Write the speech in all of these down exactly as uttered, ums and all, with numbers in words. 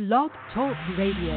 Blog Talk Radio.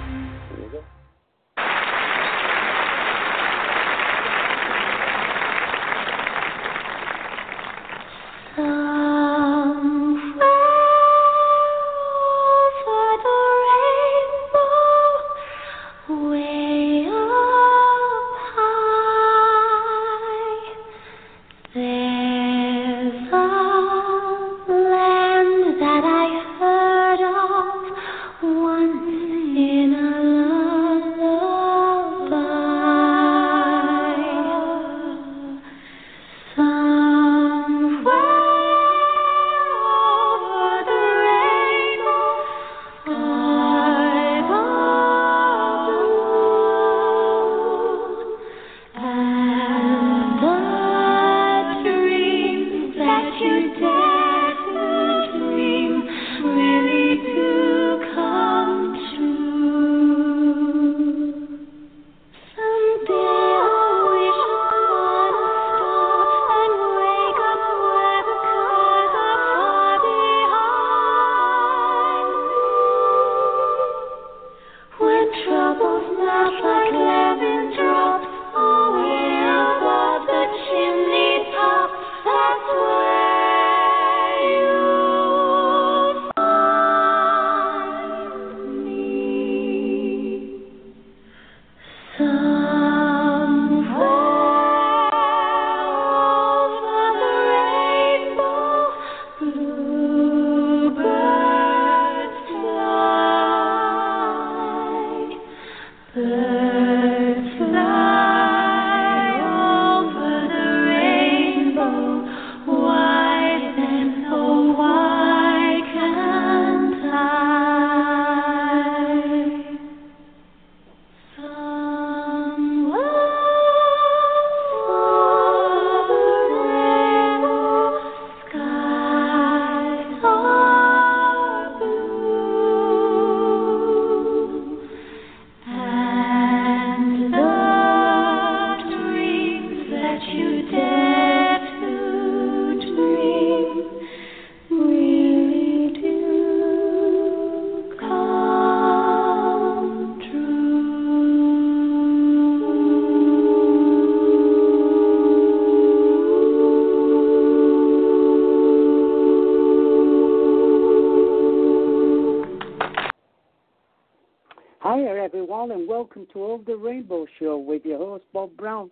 Welcome to Over the Rainbow Show with your host, Bob Brown.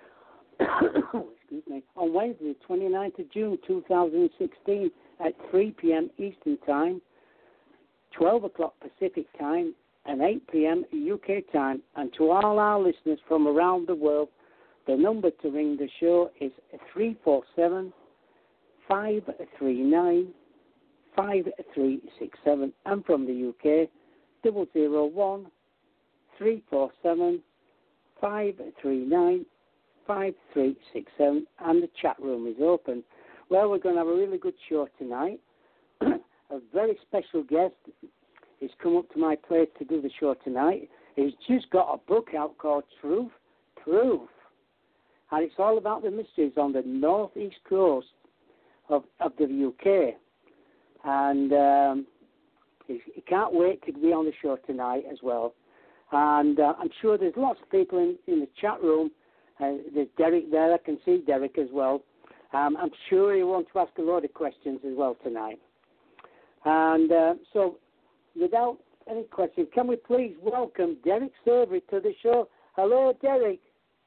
Excuse me. On Wednesday, twenty-ninth of June, two thousand sixteen, at three p.m. Eastern Time, twelve o'clock Pacific Time, and eight p.m. U K Time. And to all our listeners from around the world, the number to ring the show is three four seven, five three nine, five three six seven. And from the U K, double zero one, three four seven, five three nine, five three six seven, and the chat room is open. Well, we're going to have a really good show tonight. A very special guest has come up to my place to do the show tonight. He's just got a book out called Truth Proof, and it's all about the mysteries on the northeast coast of, of the U K. And um, he, he can't wait to be on the show tonight as well. And uh, I'm sure there's lots of people in, in the chat room. Uh, there's Derek there. I can see Derek as well. Um, I'm sure he wants to ask a lot of questions as well tonight. And uh, so, without any questions, can we please welcome Derek Servery to the show? Hello, Derek.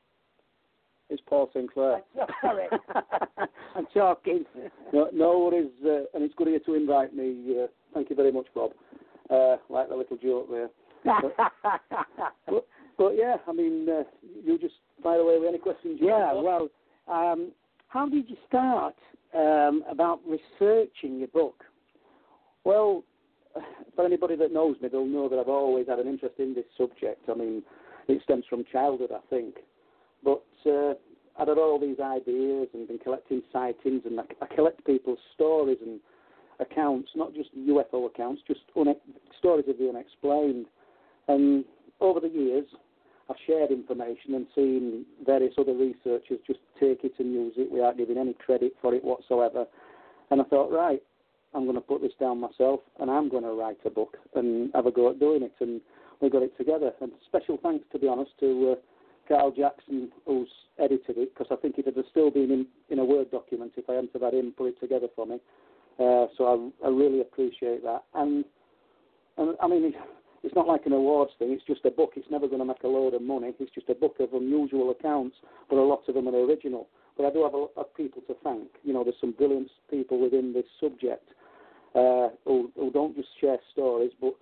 It's Paul Sinclair. Sorry. I'm talking. No, no worries, uh, and it's good of you to invite me. Uh, thank you very much, Bob. Uh, like the little joke there. but, but, but yeah, I mean, uh, you just fire away with any questions you Yeah, want. well, um, how did you start um, about researching your book? Well, for anybody that knows me, they'll know that I've always had an interest in this subject. I mean, it stems from childhood, I think. But uh, I'd had all these ideas and been collecting sightings, and I, I collect people's stories and accounts, not just U F O accounts, just une- stories of the unexplained. And over the years, I've shared information and seen various other researchers just take it and use it without giving any credit for it whatsoever. And I thought, right, I'm going to put this down myself, and I'm going to write a book and have a go at doing it, and we got it together. And special thanks, to be honest, to uh, Carl Jackson, who's edited it, because I think it would have still been in, in a Word document if I hadn't have had him put it together for me. Uh, so I, I really appreciate that. And, and I mean, it's, it's not like an awards thing. It's just a book. It's never going to make a load of money. It's just a book of unusual accounts, but a lot of them are original. But I do have a lot of people to thank. You know, there's some brilliant people within this subject uh, who, who don't just share stories, but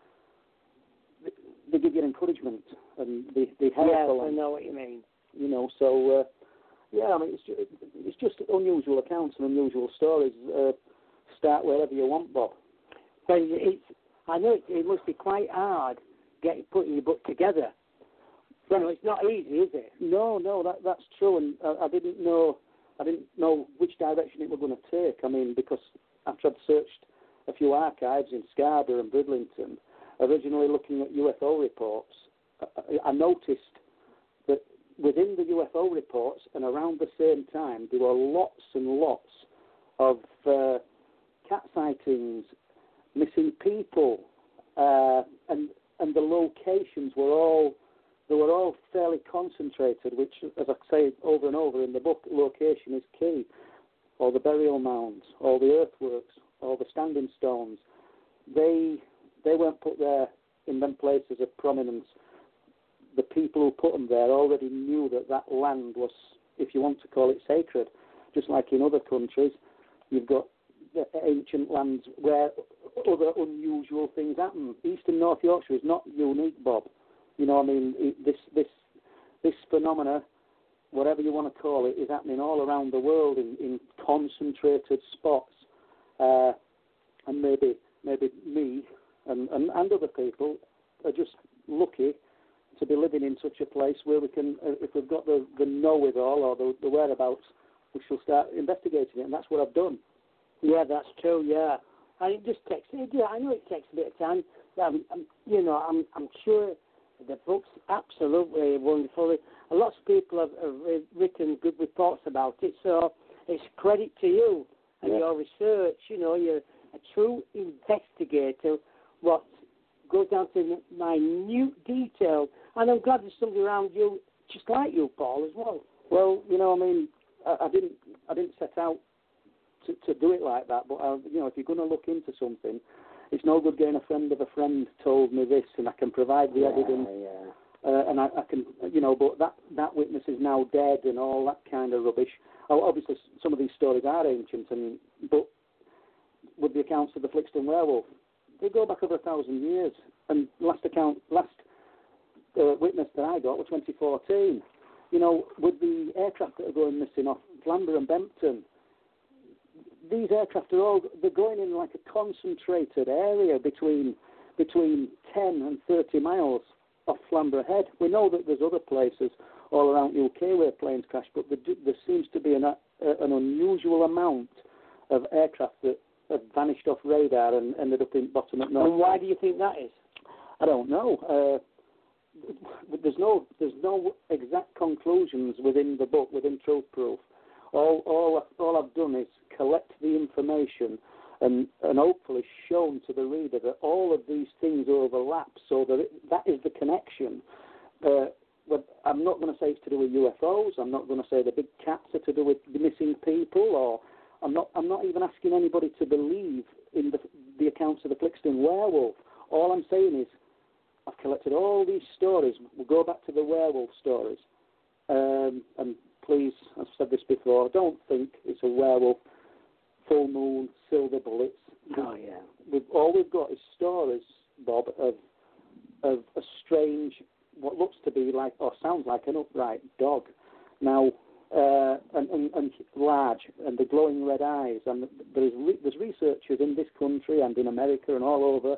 they, they give you encouragement and they, they help. Yes, along, I know what you mean. You know, so, uh, yeah, I mean, it's just, it's just unusual accounts and unusual stories. Uh, start wherever you want, Bob. But it's, I know it, it must be quite hard getting putting your book together. You know, it's not easy, is it? No, no, that that's true, and I, I didn't know, I didn't know which direction it was going to take. I mean, because after I'd searched a few archives in Scarborough and Bridlington, originally looking at U F O reports, I, I noticed that within the U F O reports and around the same time, there were lots and lots of uh, cat sightings, missing people, uh, and and the locations were all. They were all fairly concentrated, which, as I say over and over in the book, location is key. All the burial mounds, all the earthworks, all the standing stones, they they weren't put there in them places of prominence. The people who put them there already knew that that land was, if you want to call it, sacred. Just like in other countries, you've got the ancient lands where other unusual things happen. East and North Yorkshire is not unique, Bob. You know, I mean, it, this this this phenomena, whatever you want to call it, is happening all around the world in, in concentrated spots. Uh, and maybe maybe me and, and, and other people are just lucky to be living in such a place where we can, uh, if we've got the, the know-it-all or the, the whereabouts, we shall start investigating it, and that's what I've done. Yeah, that's true, yeah. And it just takes, yeah, I know it takes a bit of time. Um, um, you know, I'm I'm sure the book's absolutely wonderful. Lots of people have, have written good reports about it, so it's credit to you and yeah. your research. You know, you're a true investigator. What goes down to minute detail, and I'm glad there's somebody around you just like you, Paul, as well. Well, you know, I mean, I, I didn't, I didn't set out to, to do it like that, but I, you know, if you're going to look into something, it's no good getting a friend of a friend told me this, and I can provide the yeah, evidence, yeah. Uh, and I, I can, you know, but that, that witness is now dead and all that kind of rubbish. Oh, obviously, some of these stories are ancient, and but with the accounts of the Flixton werewolf, they go back over a thousand years. And last account, last uh, witness that I got was twenty fourteen. You know, with the aircraft that are going missing off Flamborough and Bempton, these aircraft are all, they're going in like a concentrated area between between ten and thirty miles off Flamborough Head. We know that there's other places all around U K where planes crash, but there, there seems to be an, uh, an unusual amount of aircraft that have vanished off radar and ended up in bottom at North. And why do you think that is? I don't know. Uh, there's no there's no exact conclusions within the book, within Truth Proof. All all all I've done is collect the information and and hopefully shown to the reader that all of these things overlap, so that it, that is the connection. Uh, but I'm not going to say it's to do with U F Os. I'm not going to say the big cats are to do with the missing people, or I'm not. I'm not even asking anybody to believe in the the accounts of the Flixton werewolf. All I'm saying is I've collected all these stories. We'll go back to the werewolf stories, um, and please, I've said this before, don't think it's a werewolf, full moon, silver bullets. Oh, yeah. We've, all we've got is stories, Bob, of of a strange, what looks to be like, or sounds like an upright dog. Now, uh, and, and, and large, and the glowing red eyes. And there's, re- there's researchers in this country and in America and all over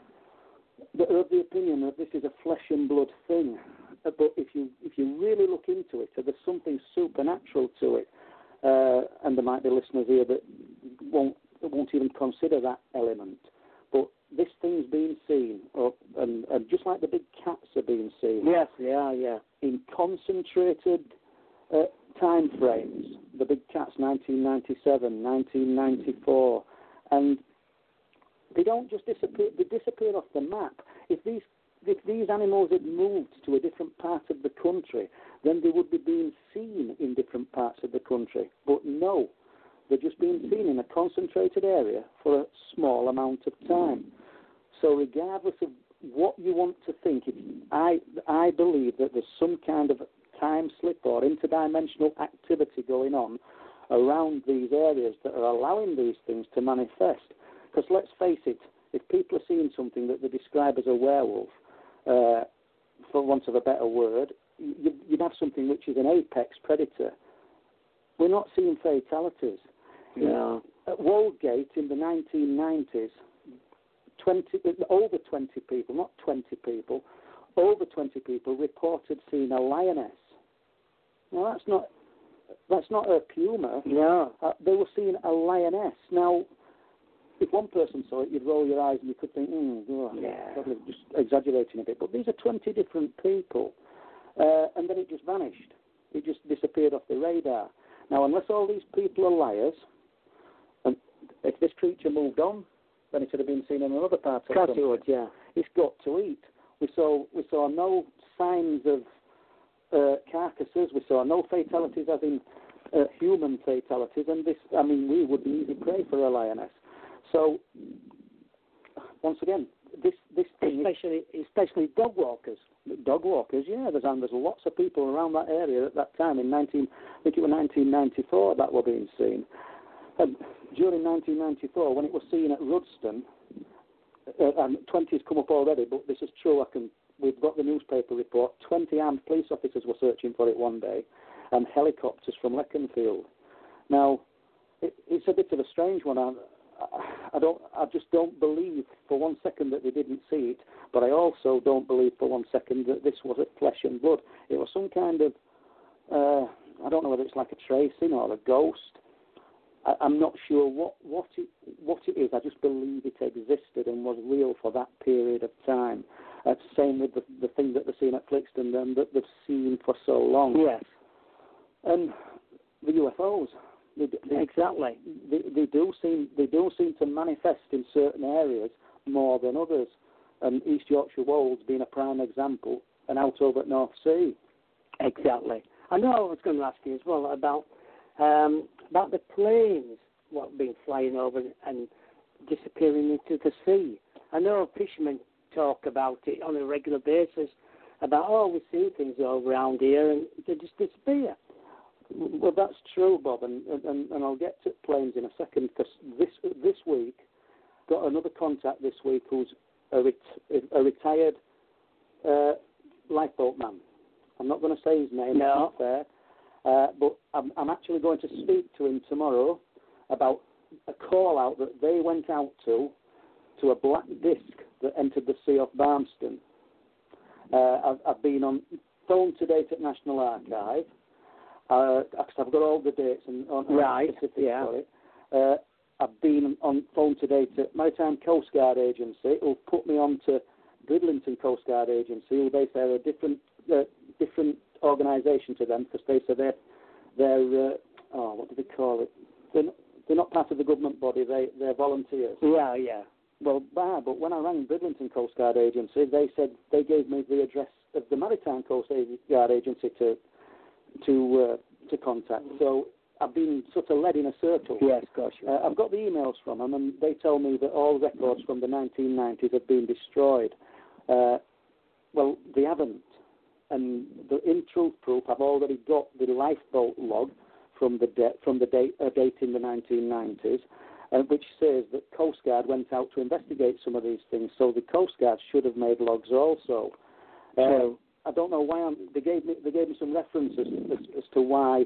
that are of the opinion that this is a flesh and blood thing. But if you if you really look into it, there's something supernatural to it. Uh, and there might be listeners here that won't that won't even consider that element. But this thing's being seen, or, and, and just like the big cats are being seen. Yes, yeah, yeah. In concentrated uh, time frames. The big cats, nineteen ninety-seven, nineteen ninety-four, and they don't just disappear. They disappear off the map. If these if these animals had moved to a different part of the country, then they would be being seen in different parts of the country. But no, they're just being seen in a concentrated area for a small amount of time. So regardless of what you want to think, if I, I believe that there's some kind of time slip or interdimensional activity going on around these areas that are allowing these things to manifest. Because let's face it, if people are seeing something that they describe as a werewolf, uh, for want of a better word, you'd, you'd have something which is an apex predator. We're not seeing fatalities. No. At Woldgate in the nineteen nineties, twenty, over twenty people, not twenty people, over twenty people reported seeing a lioness. Now that's not that's not a puma. No. Uh, they were seeing a lioness. Now, if one person saw it, you'd roll your eyes and you could think, mm, oh, yeah, probably just exaggerating a bit. But these are twenty different people, uh, and then it just vanished. It just disappeared off the radar. Now, unless all these people are liars, and if this creature moved on, then it should have been seen in another part of the country. Would, yeah. It's got to eat. We saw we saw no signs of uh, carcasses. We saw no fatalities, as in uh, human fatalities. And this, I mean, we would be easy prey for a lioness. So, once again, this this thing, especially especially dog walkers. Dog walkers, yeah. There's and there's lots of people around that area at that time in nineteen, I think it was nineteen ninety-four that were being seen. And during nineteen ninety-four, when it was seen at Rudston, uh, and twenty has come up already, but this is true. I can. We've got the newspaper report. twenty armed police officers were searching for it one day, and helicopters from Leconfield. Now, it, it's a bit of a strange one. I, I don't. I just don't believe for one second that they didn't see it, but I also don't believe for one second that this was flesh and blood. It was some kind of. Uh, I don't know whether it's like a tracing or a ghost. I, I'm not sure what what it what it is. I just believe it existed and was real for that period of time. Uh, same with the the thing that they're seeing at Flixton and that they've seen for so long. Yes. And the U F Os. They, they, exactly. They, they do seem they do seem to manifest in certain areas more than others, and East Yorkshire Wolds being a prime example, and out over at North Sea. Exactly. I know I was going to ask you as well about um, about the planes what have been flying over and disappearing into the sea. I know fishermen talk about it on a regular basis about oh we see things all around here and they just disappear. Well, that's true, Bob, and, and, and I'll get to planes in a second, because this this week, got another contact this week who's a, ret- a retired uh, lifeboat man. I'm not going to say his name, no. It's not fair, uh, but I'm, I'm actually going to speak to him tomorrow about a call-out that they went out to, to a black disc that entered the sea off Barmston. Uh, I've, I've been on phone to date at National Archive. Uh, I've got all the dates and on right, specifics yeah. for it. Uh, I've been on phone to date at Maritime Coast Guard Agency, who put me on to Bridlington Coast Guard Agency, who they say are a different uh, different organisation to them, because they say they're, they're uh, oh, what do they call it? They're not, they're not part of the government body, they, they're volunteers. Yeah, yeah. Well, bah, but when I rang Bridlington Coast Guard Agency, they said they gave me the address of the Maritime Coast Guard Agency to to uh, to contact. So I've been sort of led in a circle. Yes, gosh. Uh, I've got the emails from them, and they tell me that all records from the nineteen nineties have been destroyed. Uh, well, they haven't. And the, in Truth Proof, I've already got the lifeboat log from the, de- from the date, uh, date in the nineteen nineties, uh, which says that Coast Guard went out to investigate some of these things. So the Coast Guard should have made logs also. Uh, True. I don't know why I'm, they gave me they gave me some references as, as to why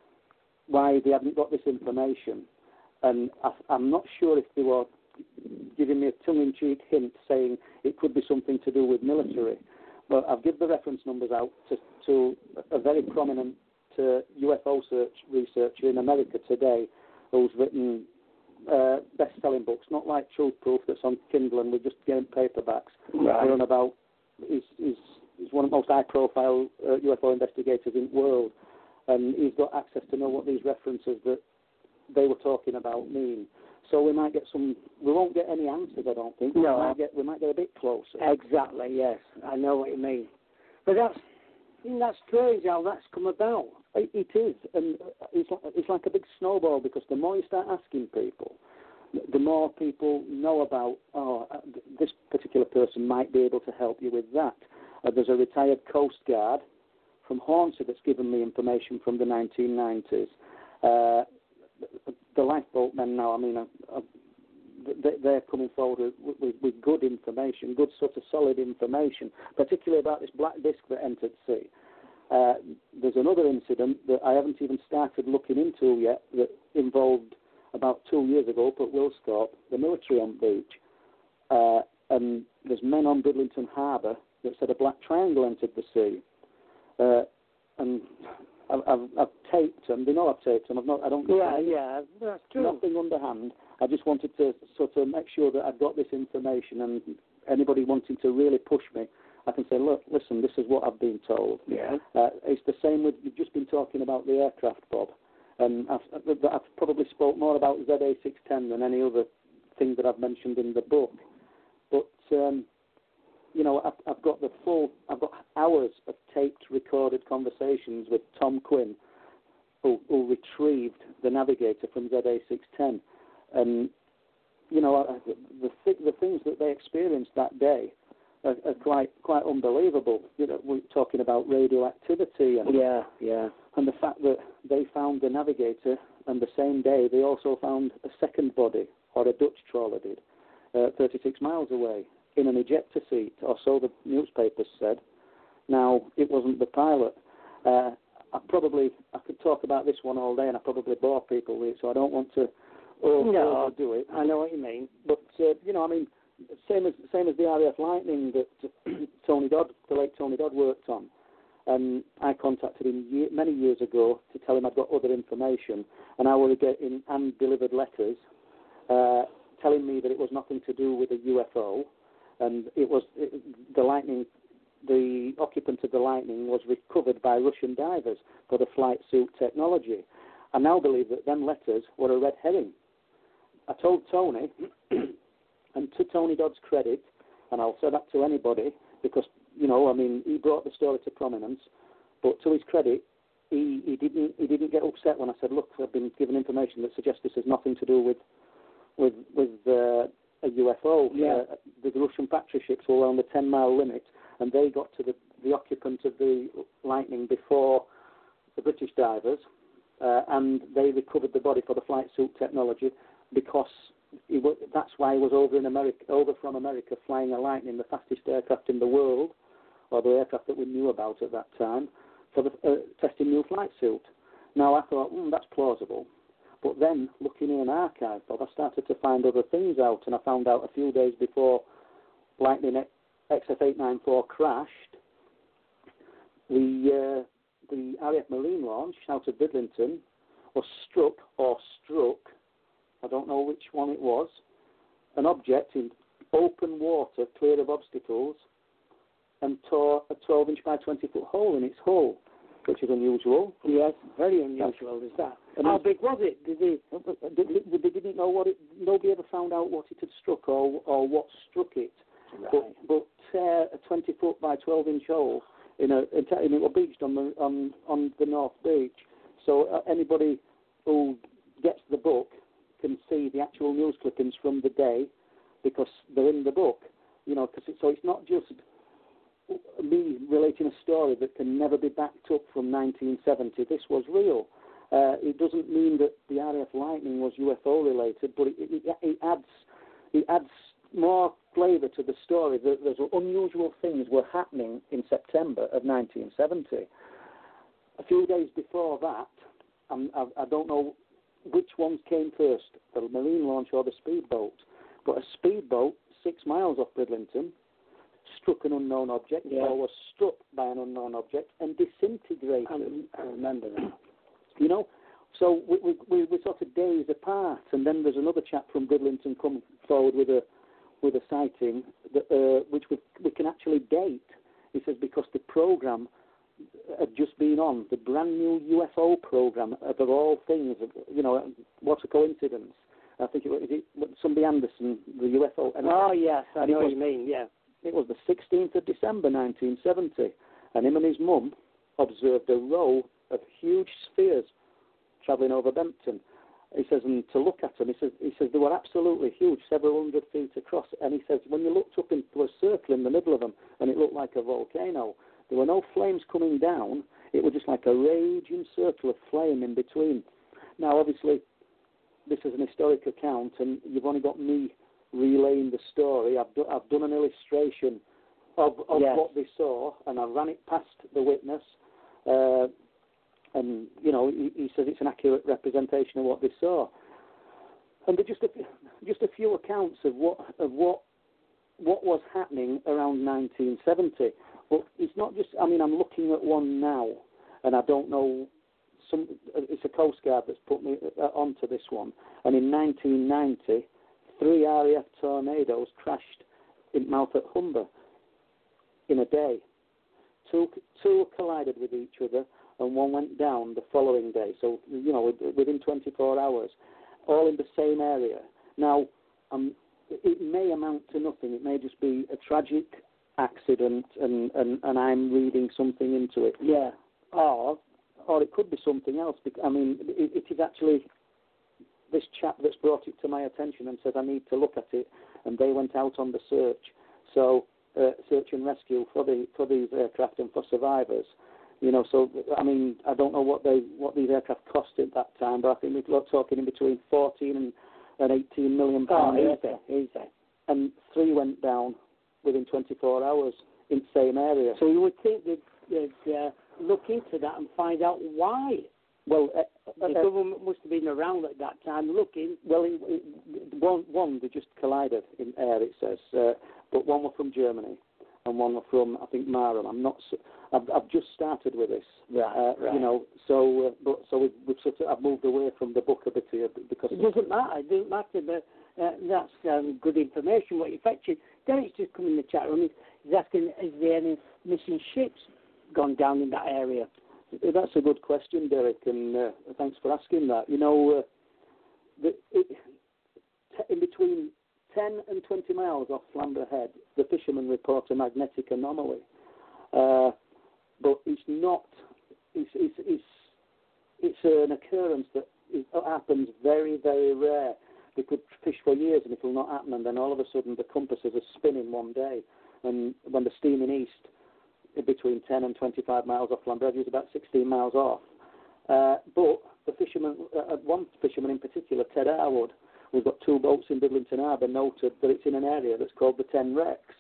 why they haven't got this information, and I, I'm not sure if they were giving me a tongue-in-cheek hint saying it could be something to do with military. But I've given the reference numbers out to, to a very prominent uh, U F O search researcher in America today, who's written uh, best-selling books, not like Truth Proof that's on Kindle and we're just getting paperbacks. Right. We're on about is is. He's one of the most high-profile uh, U F O investigators in the world, and he's got access to know what these references that they were talking about mean. So we might get some. We won't get any answers, I don't think. No. We might get. We might get a bit closer. Exactly. Yes, I know what you mean. But that's that's strange how that's come about. It, it is, and it's like, it's like a big snowball because the more you start asking people, the more people know about. Oh, this particular person might be able to help you with that. Uh, there's a retired Coast Guard from Hornsey that's given me information from the nineteen nineties. Uh, the lifeboat men now, I mean, uh, uh, they're coming forward with, with, with good information, good sort of solid information, particularly about this black disc that entered sea. Uh, there's another incident that I haven't even started looking into yet that involved about two years ago up at Wilsthorpe, the military on beach. Uh, and there's men on Bridlington Harbour that said a black triangle entered the sea. Uh, and I've, I've, I've taped them. They know I've taped them. I've not. I don't. Yeah, yeah, that's true. Nothing underhand. I just wanted to sort of make sure that I've got this information, and anybody wanting to really push me, I can say, look, listen, this is what I've been told. Yeah. Uh, it's the same with, you've just been talking about the aircraft, Bob, and I've, I've probably spoke more about Z A six ten than any other thing that I've mentioned in the book. But, um, you know, I've, I've got the full, I've got hours of taped, recorded conversations with Tom Quinn, who, who retrieved the Navigator from Z A six ten. And, you know, the, the, the things that they experienced that day are, are quite quite unbelievable. You know, we're talking about radioactivity and yeah, yeah, and the fact that they found the Navigator, and the same day they also found a second body, or a Dutch trawler did, uh, thirty-six miles away in an ejector seat, or so the newspapers said. Now, it wasn't the pilot. Uh, I probably I could talk about this one all day, and I probably bore people with it, so I don't want to overdo no, do it. I know what you mean. But uh, you know, I mean. Same as same as the R A F Lightning that Tony Dodd, the late Tony Dodd, worked on, and I contacted him year, many years ago to tell him I'd got other information, and I was getting hand delivered letters uh, telling me that it was nothing to do with a U F O, and it was it, the Lightning, the occupant of the Lightning was recovered by Russian divers for the flight suit technology. I now believe that them letters were a red herring. I told Tony. And to Tony Dodd's credit, and I'll say that to anybody, because, you know, I mean, he brought the story to prominence, but to his credit, he, he didn't he didn't get upset when I said, look, I've been given information that suggests this has nothing to do with with with uh, a U F O. Yeah. Uh, the Russian factory ships were around the ten-mile limit, and they got to the, the occupant of the Lightning before the British divers, uh, and they recovered the body for the flight suit technology because... He was, that's why he was over in America, over from America, flying a Lightning, the fastest aircraft in the world, or the aircraft that we knew about at that time, for the uh, testing new flight suit. Now I thought, mm, that's plausible, but then looking in an archive, Bob, I started to find other things out, and I found out a few days before Lightning X F eight ninety-four crashed, the uh, the R A F Marine launch out of Bridlington was struck or struck. I don't know which one it was, an object in open water, clear of obstacles, and tore a twelve inch by twenty foot hole in its hull, which is unusual. Yes, very unusual, is that. And how big was it? Did they... They, they didn't know what it... Nobody ever found out what it had struck or, or what struck it. Right. But, but tear a twenty foot by twelve inch hole in a... in it was beached on the, on, on the North Beach. So uh, anybody who gets the book can see the actual news clippings from the day because they're in the book, you know. Cause it, so it's not just me relating a story that can never be backed up from nineteen seventy. This was real. Uh, it doesn't mean that the R A F Lightning was U F O related, but it, it, it adds it adds more flavour to the story. That there's unusual things were happening in September of nineteen seventy. A few days before that, um, I, I don't know which ones came first, the marine launch or the speedboat. But a speedboat, six miles off Bridlington, struck an unknown object, yeah. or was struck by an unknown object and disintegrated. I, I remember that. You know, so we, we, we, we're sort of days apart, and then there's another chap from Bridlington come forward with a with a sighting that, uh, which we, we can actually date. He says because the program had just been on, the brand new U F O program, of all things, you know, what a coincidence, I think it was, is it somebody Anderson, the U F O. And oh, yes, I know what you mean, yeah. It was the sixteenth of December nineteen seventy, and him and his mum observed a row of huge spheres travelling over Bempton. He says, and to look at them, he says, he says they were absolutely huge, several hundred feet across. And he says, when you looked up into a circle in the middle of them, and it looked like a volcano, there were no flames coming down. It was just like a raging circle of flame in between. Now, obviously, this is an historic account, and you've only got me relaying the story. I've, do, I've done an illustration of, of yes. what they saw, and I ran it past the witness. Uh, and, you know, he, he says it's an accurate representation of what they saw. And there are just a, just a few accounts of what of what what was happening around nineteen seventy. But it's not just, I mean, I'm looking at one now, and I don't know, some. It's a Coast Guard that's put me onto this one. And in nineteen ninety, three R A F tornadoes crashed in Mouth at Humber in a day. Two, two collided with each other, and one went down the following day. So, you know, within twenty-four hours, all in the same area. Now, um, it may amount to nothing. It may just be a tragic accident, and, and, and I'm reading something into it. Yeah. Or, or it could be something else. I mean, it, it is actually this chap that's brought it to my attention and said I need to look at it, and they went out on the search. So, uh, search and rescue for the for these aircraft and for survivors. You know, so I mean, I don't know what they what these aircraft cost at that time, but I think we're talking in between fourteen and, and eighteen million pounds. Oh, easy, easy. And three went down within twenty-four hours in the same area. So you would think they'd, they'd uh, look into that and find out why. Well, uh, the uh, government must have been around at that time looking. Well, it, it, one one they just collided in air. It says, uh, but one were from Germany and one were from I think Marham. I'm not. I've, I've just started with this. Right. Uh, right. You know. So, uh, but so we've, we've sort of I've moved away from the book a bit here because it doesn't matter. It doesn't matter. But uh, that's um, good information. What you fetch it. Derek's just come in the chat room. He's asking, is there any missing ships gone down in that area? That's a good question, Derek, and uh, thanks for asking that. You know, uh, the, it, t- in between ten and twenty miles off Flamborough Head, the fishermen report a magnetic anomaly. Uh, but it's not, it's, it's, it's, it's an occurrence that is, happens very, very rare. They could fish for years and it will not happen, and then all of a sudden the compasses are spinning one day, and when they're steaming east, between ten and twenty-five miles off Flamborough, is about sixteen miles off. Uh, but the fisherman, uh, one fisherman in particular, Ted Harwood, who's got two boats in Bridlington Harbour, noted that it's in an area that's called the Ten Wrecks.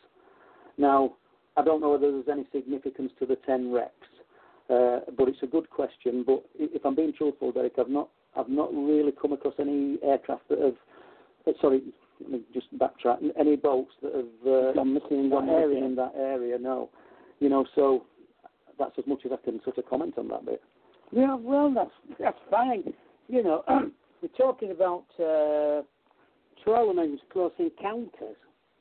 Now, I don't know whether there's any significance to the Ten Wrecks, uh, but it's a good question. But if I'm being truthful, Derek, I've not, I've not really come across any aircraft that have, uh, sorry, let me just backtrack, any boats that have uh, gone missing in gone that area. missing in that area, no. You know, so that's as much as I can sort of comment on that bit. Yeah, well, that's that's fine. You know, we're talking about uh, Trolloman's Close Encounters.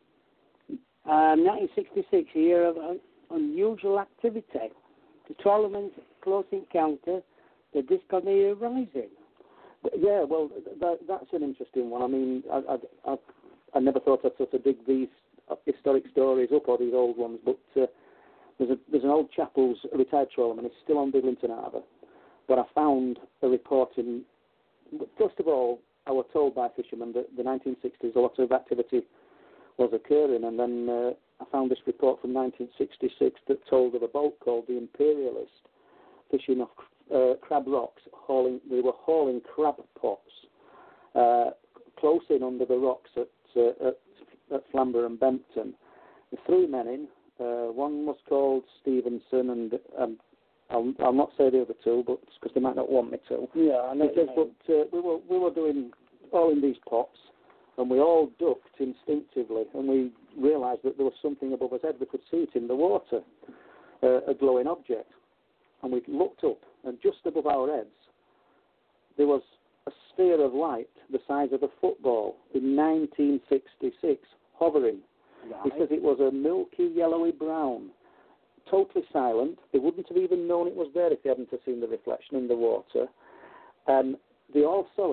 Um, nineteen sixty-six, a year of un- unusual activity. The Trolloman's Close Encounter, the Discontinuity Rising. Yeah, well, that, that's an interesting one. I mean, I, I, I, I never thought I'd sort of dig these historic stories up, or these old ones, but uh, there's, a, there's an old chap who's a retired trawlerman. He's still on Bridlington Harbour, but I found a report in, first of all, I was told by fishermen that the nineteen sixties, a lot of activity was occurring, and then uh, I found this report from nineteen sixty-six that told of a boat called the Imperialist fishing off uh, crab rocks. Hauling, they were hauling crab pots uh, close in under the rocks at, uh, at, at Flamborough and Bempton. The three men in, uh, one was called Stevenson, and um, I'll, I'll not say the other two, but because they might not want me to. Yeah, I know. Because, but uh, we were we were doing all in these pots, and we all ducked instinctively, and we realised that there was something above us head. We could see it in the water, uh, a glowing object, and we looked up, and just above our heads, there was a sphere of light the size of a football in nineteen sixty-six, hovering. Right. He says it was a milky yellowy brown, totally silent. They wouldn't have even known it was there if they hadn't have seen the reflection in the water. Um, they all saw it,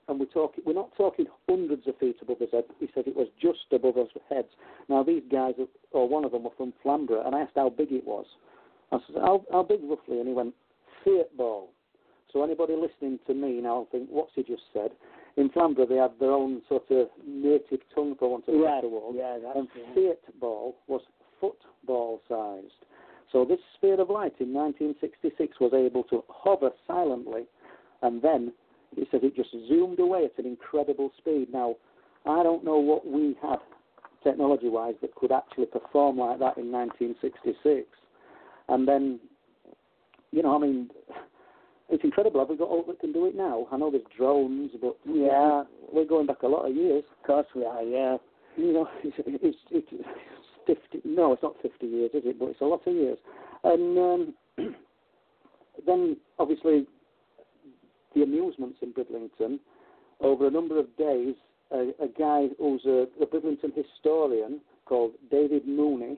and we're talking, we're not talking hundreds of feet above his head. He said it was just above our heads. Now these guys, or one of them, were from Flamborough, and I asked how big it was. I said, how, how big roughly? And he went, Fiat ball. So anybody listening to me now will think, what's he just said? In Flamborough, they have their own sort of native tongue, for want of a yeah, better word. yeah, that's, and yeah. Fiat ball was football-sized. So this sphere of light in nineteen sixty-six was able to hover silently, and then he says it just zoomed away at an incredible speed. Now, I don't know what we had technology-wise that could actually perform like that in nineteen sixty-six. And then, you know, I mean, it's incredible. Have we got all that can do it now? I know there's drones, but yeah, we're going back a lot of years. Of course we are, yeah. You know, it's, it's, it's fifty. No, it's not fifty years, is it? But it's a lot of years. And um, then, obviously, the amusements in Bridlington, over a number of days, a, a guy who's a, a Bridlington historian called David Mooney,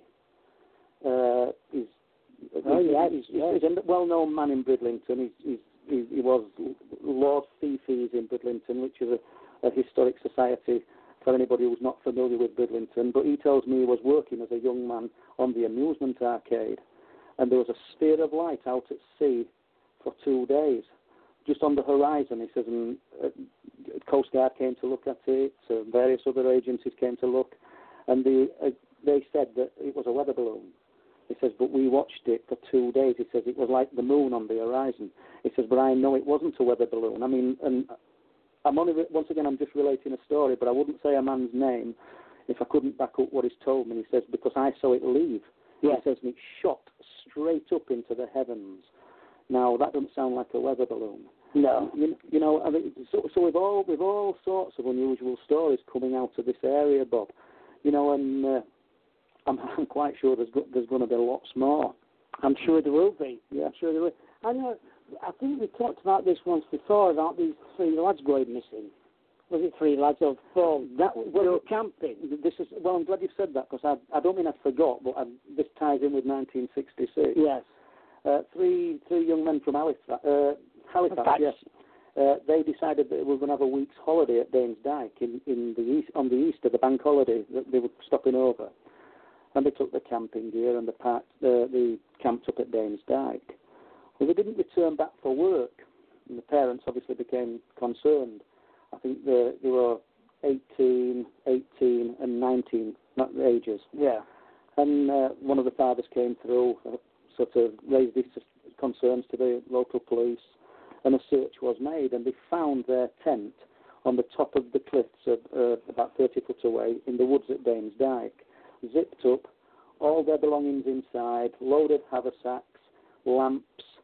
uh, is oh, yeah, he's, yeah. he's a well-known man in Bridlington. He's, he's, he, he was Lord Fiefe's in Bridlington, which is a, a historic society for anybody who's not familiar with Bridlington. But he tells me he was working as a young man on the amusement arcade, and there was a sphere of light out at sea for two days, just on the horizon. He says, and uh, Coast Guard came to look at it, uh, various other agencies came to look, and the, uh, they said that it was a weather balloon. He says, but we watched it for two days. He says, it was like the moon on the horizon. He says, but I know it wasn't a weather balloon. I mean, and I'm only, once again, I'm just relating a story, but I wouldn't say a man's name if I couldn't back up what he's told me. He says, because I saw it leave. Yeah. He says, and it shot straight up into the heavens. Now, that doesn't sound like a weather balloon. No. You, you know, I mean, so, so we've all, we've all sorts of unusual stories coming out of this area, Bob. You know, and uh, I'm, I'm quite sure there's, go, there's going to be lots more. I'm sure there will be. Yeah. I'm sure there will. I know. I think we talked about this once before about these three lads going missing. Was it three lads or four? That well, well, camping. This is well. I'm glad you said that because I, I don't mean I forgot, but I, this ties in with nineteen sixty-six. Yes. Uh, three three young men from Halifax. Uh, Halifax. Yes. Uh, they decided that they were going to have a week's holiday at Danes Dyke in, in the east, on the Easter, the bank holiday that they were stopping over, and they took the camping gear and the parked, uh, they camped up at Danes Dyke. Well, they didn't return back for work, and the parents obviously became concerned. I think they, they were eighteen, eighteen, and nineteen, not the ages. Yeah. And uh, one of the fathers came through, uh, sort of raised these concerns to the local police, and a search was made, and they found their tent on the top of the cliffs of, uh, about thirty foot away in the woods at Danes Dyke, zipped up, all their belongings inside, loaded haversacks, lamps,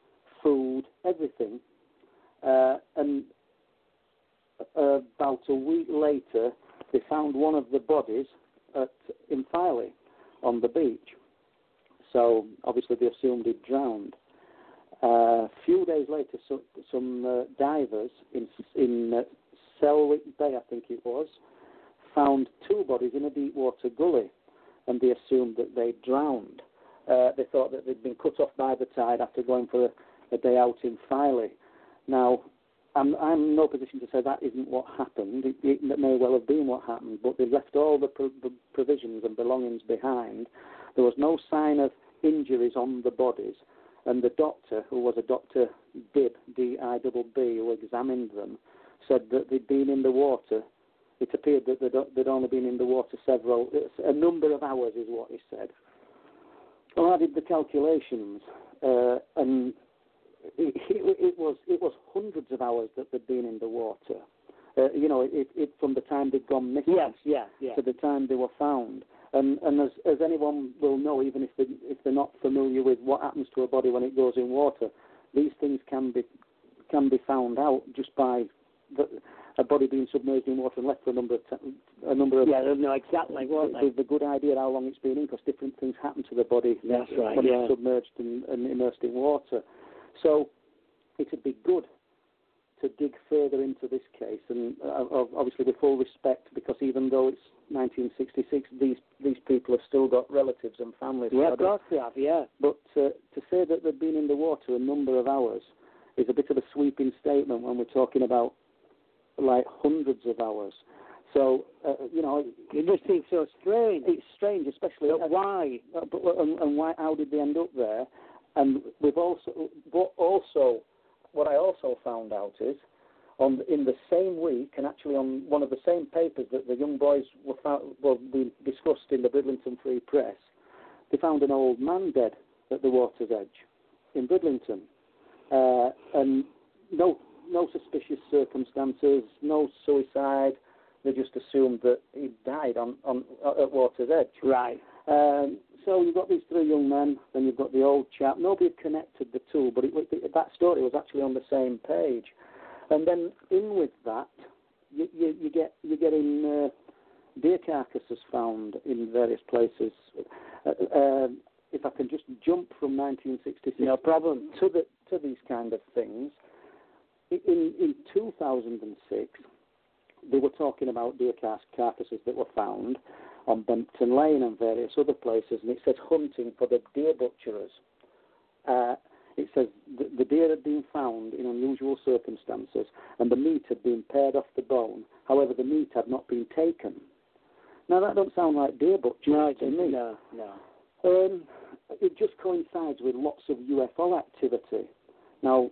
food, everything. Uh, and uh, about a week later, they found one of the bodies at, in Filey on the beach. So obviously they assumed he'd drowned. A uh, few days later, so, some uh, divers in, in uh, Selwick Bay, I think it was, found two bodies in a deep water gully, and they assumed that they'd drowned. Uh, they thought that they'd been cut off by the tide after going for a, a day out in Filey. Now, I'm, I'm in no position to say that isn't what happened. It, it may well have been what happened, but they left all the, pro- the provisions and belongings behind. There was no sign of injuries on the bodies, and the doctor, who was a Doctor Dibb, D I B B, who examined them, said that they'd been in the water. It appeared that they'd, they'd only been in the water several, a number of hours is what he said. Well, I did the calculations, uh, and it, it, it was it was hundreds of hours that they'd been in the water. Uh, you know, it, it from the time they'd gone missing yes, yeah, yeah. to the time they were found. And, and as, as anyone will know, even if, they, if they're not familiar with what happens to a body when it goes in water, these things can be can be found out just by the, a body being submerged in water and left for a number of t- a number of yeah, they know exactly what they. With the good idea how long it's been in, because different things happen to the body That's right, when yeah. it's submerged and, and immersed in water. So it would be good to dig further into this case, and uh, obviously with full respect, because even though it's nineteen sixty-six, these these people have still got relatives and families. Yeah, of course they have, yeah. But uh, to say that they've been in the water a number of hours is a bit of a sweeping statement when we're talking about like hundreds of hours. So, uh, you know... It just seems so strange. It's strange, especially... But why? Uh, but, and, and why? How did they end up there? And we've also... But also, what I also found out is, on in the same week, and actually on one of the same papers that the young boys were found, well, we discussed in the Bridlington Free Press, they found an old man dead at the water's edge in Bridlington. Uh, and no no suspicious circumstances, no suicide. They just assumed that he died on, on at water's edge. Right. Um, so you've got these three young men, then you've got the old chap. Nobody had connected the two, but it, it, that story was actually on the same page. And then in with that, you, you, you get you get in uh, deer carcasses found in various places. Uh, uh, if I can just jump from nineteen sixty-six, no problem, to the to these kind of things. In in two thousand six, they were talking about deer car- carcasses that were found on Bempton Lane and various other places, and it says hunting for the deer butcherers. Uh, it says the, the deer had been found in unusual circumstances, and the meat had been pared off the bone. However, the meat had not been taken. Now that don't sound like deer butchering no, to me. No, no. Um, it just coincides with lots of U F O activity. Now,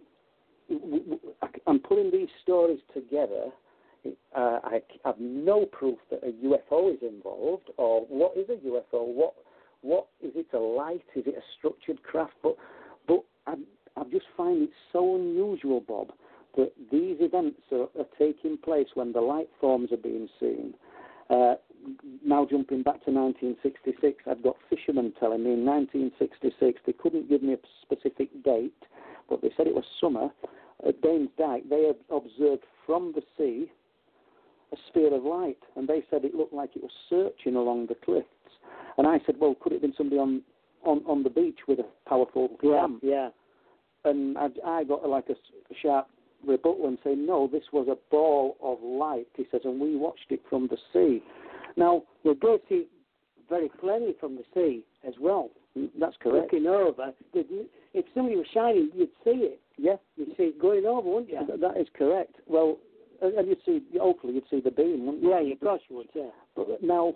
I'm putting these stories together. Uh, I have no proof that a U F O is involved, or what is a U F O? What what is it? A light? Is it a structured craft? But but I, I just find it so unusual, Bob, that these events are, are taking place when the light forms are being seen. Uh, now jumping back to nineteen sixty-six, I've got fishermen telling me in nineteen sixty-six, they couldn't give me a specific date, but they said it was summer. At Dames Dyke, they had observed from the sea a sphere of light, and they said it looked like it was searching along the cliffs. And I said, well, could it have been somebody on, on, on the beach with a powerful cam? Yeah, yeah. And I, I got like a sharp rebuttal and saying, no, this was a ball of light, he says, and we watched it from the sea. Now, we do see very plainly from the sea as well. That's correct. Looking over, if somebody was shining, you'd see it. Yeah. You'd see it going over, wouldn't you? That is correct. Well, and you'd see, hopefully you'd see the beam, wouldn't you? Yeah, you course you would, yeah. But now,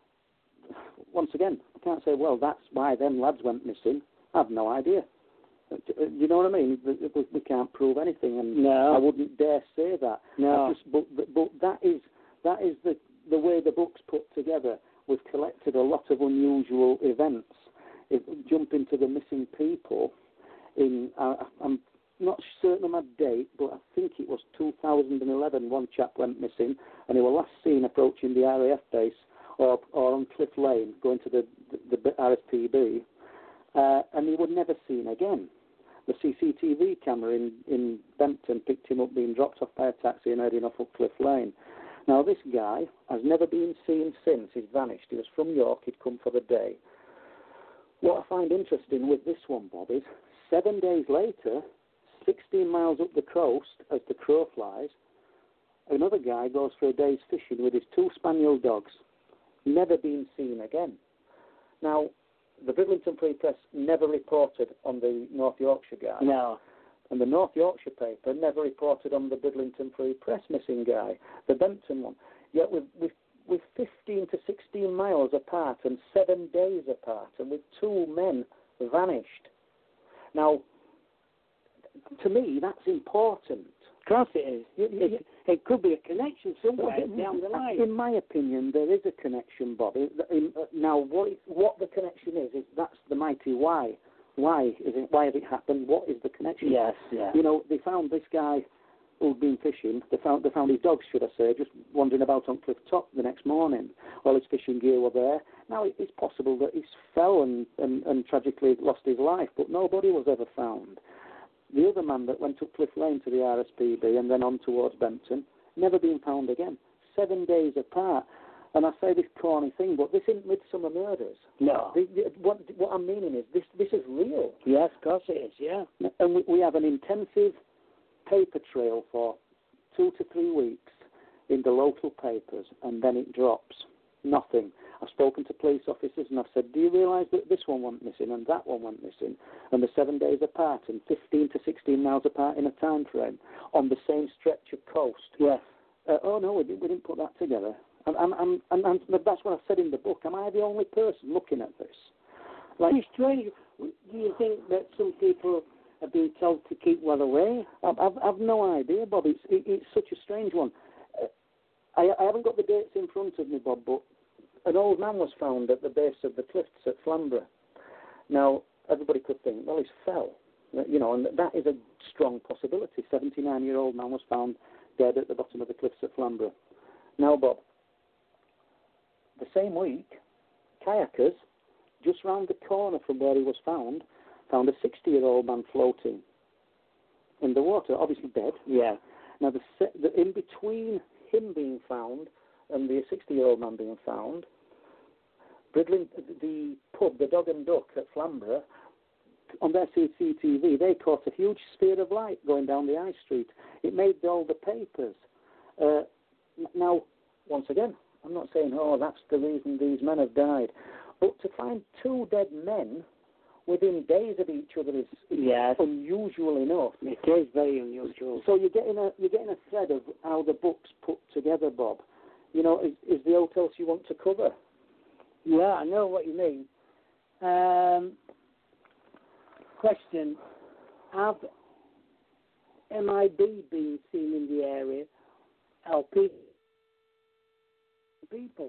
once again, I can't say, well, that's why them lads went missing. I have no idea. You know what I mean? We can't prove anything, and no. I wouldn't dare say that. No. I just, but, but that is that is the the way the book's put together. We've collected a lot of unusual events. If jump into the missing people, in uh, I'm not certain of my date, but I think it was two thousand eleven. One chap went missing, and he was last seen approaching the R A F base or or on Cliff Lane, going to the the, the R S P B, uh, and he was never seen again. The C C T V camera in, in Bempton picked him up being dropped off by a taxi and heading off up Cliff Lane. Now, this guy has never been seen since. He's vanished. He was from York. He'd come for the day. What I find interesting with this one, Bob, is seven days later, sixteen miles up the coast, as the crow flies, another guy goes for a day's fishing with his two spaniel dogs. Never been seen again. Now, the Bridlington Free Press never reported on the North Yorkshire guy. No. And the North Yorkshire paper never reported on the Bridlington Free Press missing guy, the Bempton one. Yet with, with, with fifteen to sixteen miles apart and seven days apart, and with two men vanished. Now, to me, that's important. Of course it is. You, you, it, it could be a connection somewhere well, down the line. In my opinion, there is a connection, Bob. In, in, uh, now, what, it, what the connection is, is that's the mighty why. Why is it? Why has it happened? What is the connection? Yes, yeah. You know, they found this guy who'd been fishing. They found they found his dogs, should I say, just wandering about on Cliff Top the next morning. All his fishing gear were there. Now, it, it's possible that he fell and, and, and tragically lost his life, but nobody was ever found. The other man that went up Cliff Lane to the R S P B and then on towards Bempton, never been found again. Seven days apart. And I say this corny thing, but this isn't Midsummer Murders. No. The, the, what, what I'm meaning is this this is real. Yes, of course it is, yeah. And we, we have an intensive paper trail for two to three weeks in the local papers, and then it drops. Nothing. I've spoken to police officers and I've said, do you realise that this one went missing and that one went missing, and they're seven days apart and fifteen to sixteen miles apart in a time frame on the same stretch of coast? Yes. Uh, oh, no, we didn't, we didn't put that together. And, and, and, and, and that's what I said in the book. Am I the only person looking at this? Like, it's strange. Do you think that some people have been told to keep well away? I've, I've, I've no idea, Bob. It's, it, it's such a strange one. Uh, I, I haven't got the dates in front of me, Bob, but an old man was found at the base of the cliffs at Flamborough. Now, everybody could think, well, he's fell. You know, and that is a strong possibility. seventy-nine-year-old man was found dead at the bottom of the cliffs at Flamborough. Now, Bob, the same week, kayakers, just round the corner from where he was found, found a sixty-year-old man floating in the water, obviously dead. Yeah. Now, the, the in between him being found and the sixty-year-old man being found, Bridlin, the pub, the Dog and Duck at Flamborough, on their C C T V, they caught a huge sphere of light going down the high street. It made all the papers. Uh, now, once again, I'm not saying, oh, that's the reason these men have died. But to find two dead men within days of each other is, is yes. unusual enough. It is very unusual. So you're getting a you're getting a thread of how the book's put together, Bob. You know, is, is there aught else you want to cover? Yeah, I know what you mean. Um, question: have M I B been seen in the area? L P people.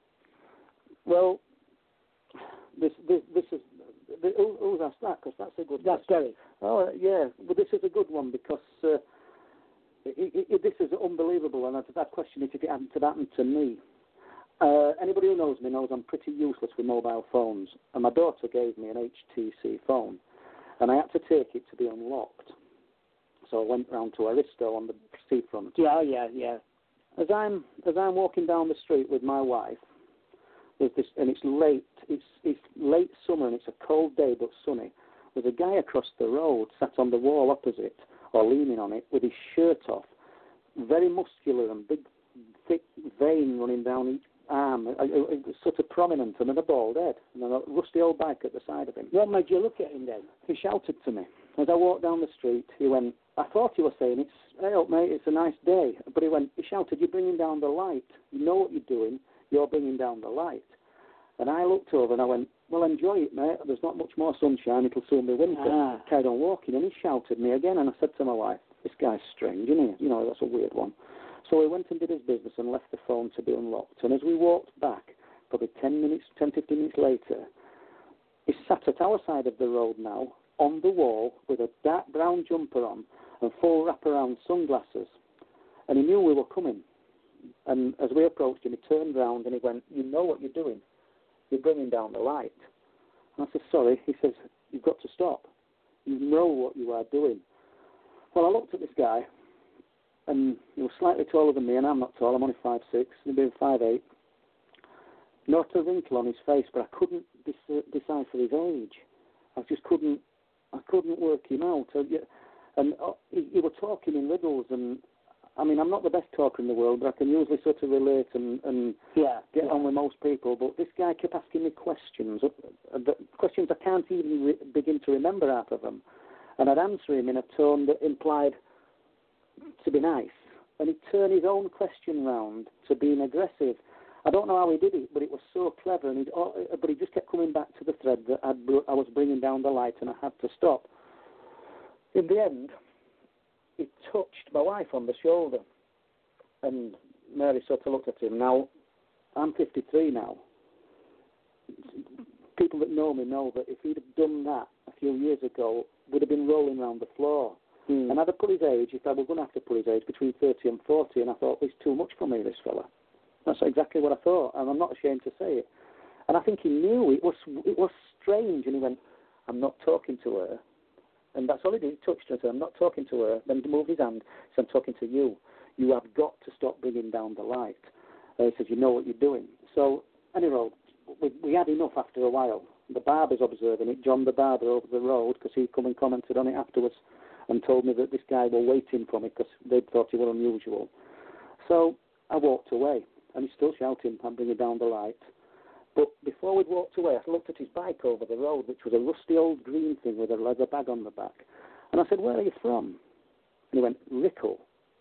Well, this this this is the, who, who's asked that? Because that's a good. That's Derek. Oh yeah, but this is a good one because uh, it, it, this is unbelievable, and that question is if it hadn't happened to me. Uh, anybody who knows me knows I'm pretty useless with mobile phones, and my daughter gave me an H T C phone, and I had to take it to be unlocked. So I went round to Aristo on the seafront. Yeah, yeah, yeah. As I'm as I'm walking down the street with my wife, there's this, and it's late. It's it's late summer, and it's a cold day but sunny. There's a guy across the road, sat on the wall opposite, or leaning on it, with his shirt off, very muscular and big, thick vein running down each arm, a, a, a, sort of prominent, and a bald head, and a rusty old bike at the side of him. What made you look at him then? He shouted to me as I walked down the street. He went, I thought he was saying, "It's hey up, mate, it's a nice day," but he went, he shouted, "You're bringing down the light. You know what you're doing. You're bringing down the light." And I looked over and I went, "Well, enjoy it, mate. There's not much more sunshine. It'll soon be winter." Ah. Carried on walking, and he shouted me again. And I said to my wife, "This guy's strange, isn't he? You know, that's a weird one." So he went and did his business and left the phone to be unlocked. And as we walked back, probably ten minutes, ten, fifteen minutes later, he sat at our side of the road now, on the wall, with a dark brown jumper on and full wraparound sunglasses. And he knew we were coming. And as we approached him, he turned round and he went, "You know what you're doing. You're bringing down the light." And I said, "Sorry." He says, "You've got to stop. You know what you are doing." Well, I looked at this guy, and he was slightly taller than me, and I'm not tall. I'm only five six, he'd been five eight. Not a wrinkle on his face, but I couldn't dis- decipher his age. I just couldn't, I couldn't work him out. And uh, he, he was talking in riddles, and I mean, I'm not the best talker in the world, but I can usually sort of relate and, and yeah, get yeah. on with most people. But this guy kept asking me questions, uh, questions I can't even re- begin to remember half of them. And I'd answer him in a tone that implied to be nice. And he'd turn his own question round to being aggressive. I don't know how he did it, but it was so clever. And he'd, but he just kept coming back to the thread that I'd, I was bringing down the light and I had to stop. In the end, he touched my wife on the shoulder, and Mary sort of looked at him. Now, I'm fifty-three now. People that know me know that if he'd have done that a few years ago, would have been rolling around the floor. Hmm. And I'd have put his age, if I was going to have to put his age, between thirty and forty, and I thought, it's too much for me, this fella. That's exactly what I thought, and I'm not ashamed to say it. And I think he knew it was it was strange, and he went, "I'm not talking to her." And that's all he did. He touched her and said, "I'm not talking to her." Then he moved his hand. He said, "I'm talking to you. You have got to stop bringing down the light." Uh, he said, "You know what you're doing." So, anyway, we, we had enough after a while. The barber's observing it. John the barber over the road, because he come and commented on it afterwards and told me that this guy were waiting for me because they thought he were unusual. So I walked away, and he's still shouting, "I'm bringing down the light." But before we'd walked away, I looked at his bike over the road, which was a rusty old green thing with a leather bag on the back. And I said, "Where are you from?" And he went, "Rickle."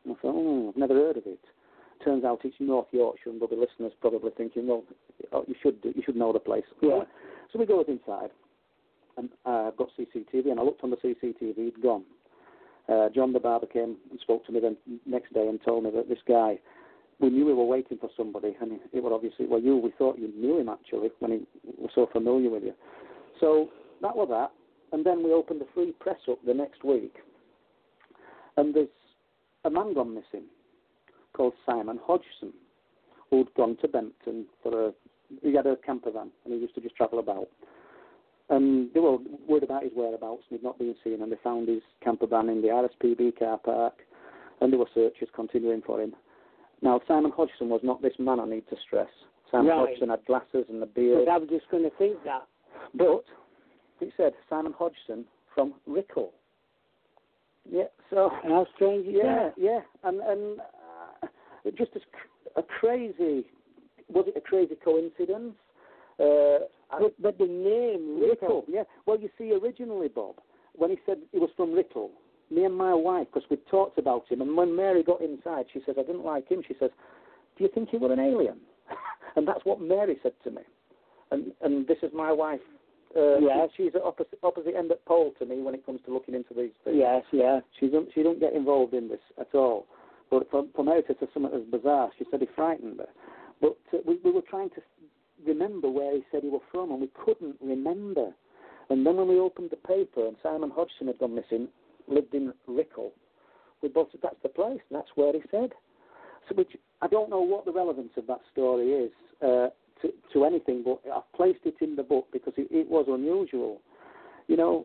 And I thought, oh, I've never heard of it. Turns out it's North Yorkshire, and there'll be listeners probably thinking, well, oh, you should you should know the place. Yeah. So we go inside, and uh, I've got C C T V, and I looked on the C C T V, he'd gone. Uh, John the barber came and spoke to me the next day and told me that this guy, we knew we were waiting for somebody, and it was obviously, well, you, we thought you knew him actually, when he was so familiar with you. So that was that, and then we opened the free press up the next week, and there's a man gone missing called Simon Hodgson, who'd gone to Bempton for a, he had a camper van, and he used to just travel about. And they were worried about his whereabouts, and he'd not been seen, and they found his camper van in the R S P B car park, and there were searches continuing for him. Now, Simon Hodgson was not this man I need to stress. Simon Right. Hodgson had glasses and a beard. But I was just going to think that. But it said Simon Hodgson from Rickle. Yeah, so... How strange is Yeah, that? yeah, and, and uh, it just as cr- a crazy... Was it a crazy coincidence? Uh, But, but the name, Rickle, yeah. Well, you see, originally, Bob, when he said he was from Rickle, me and my wife, because we talked about him, and when Mary got inside, she says, I didn't like him. She says, do you think he was an alien? And that's what Mary said to me. And and this is my wife. Uh, Yes. She's at opposite, opposite end of the pole to me when it comes to looking into these things. Yes, yeah. She don't, she don't get involved in this at all. But for, for Mary to say something as bizarre, she said he frightened her. But uh, we, we were trying to remember where he said he was from, and we couldn't remember. And then when we opened the paper and Simon Hodgson had gone missing, lived in Rickle, we both said, that's the place, and that's where he said. So which, I don't know what the relevance of that story is uh, to, to anything, but I've placed it in the book because it, it was unusual. You know,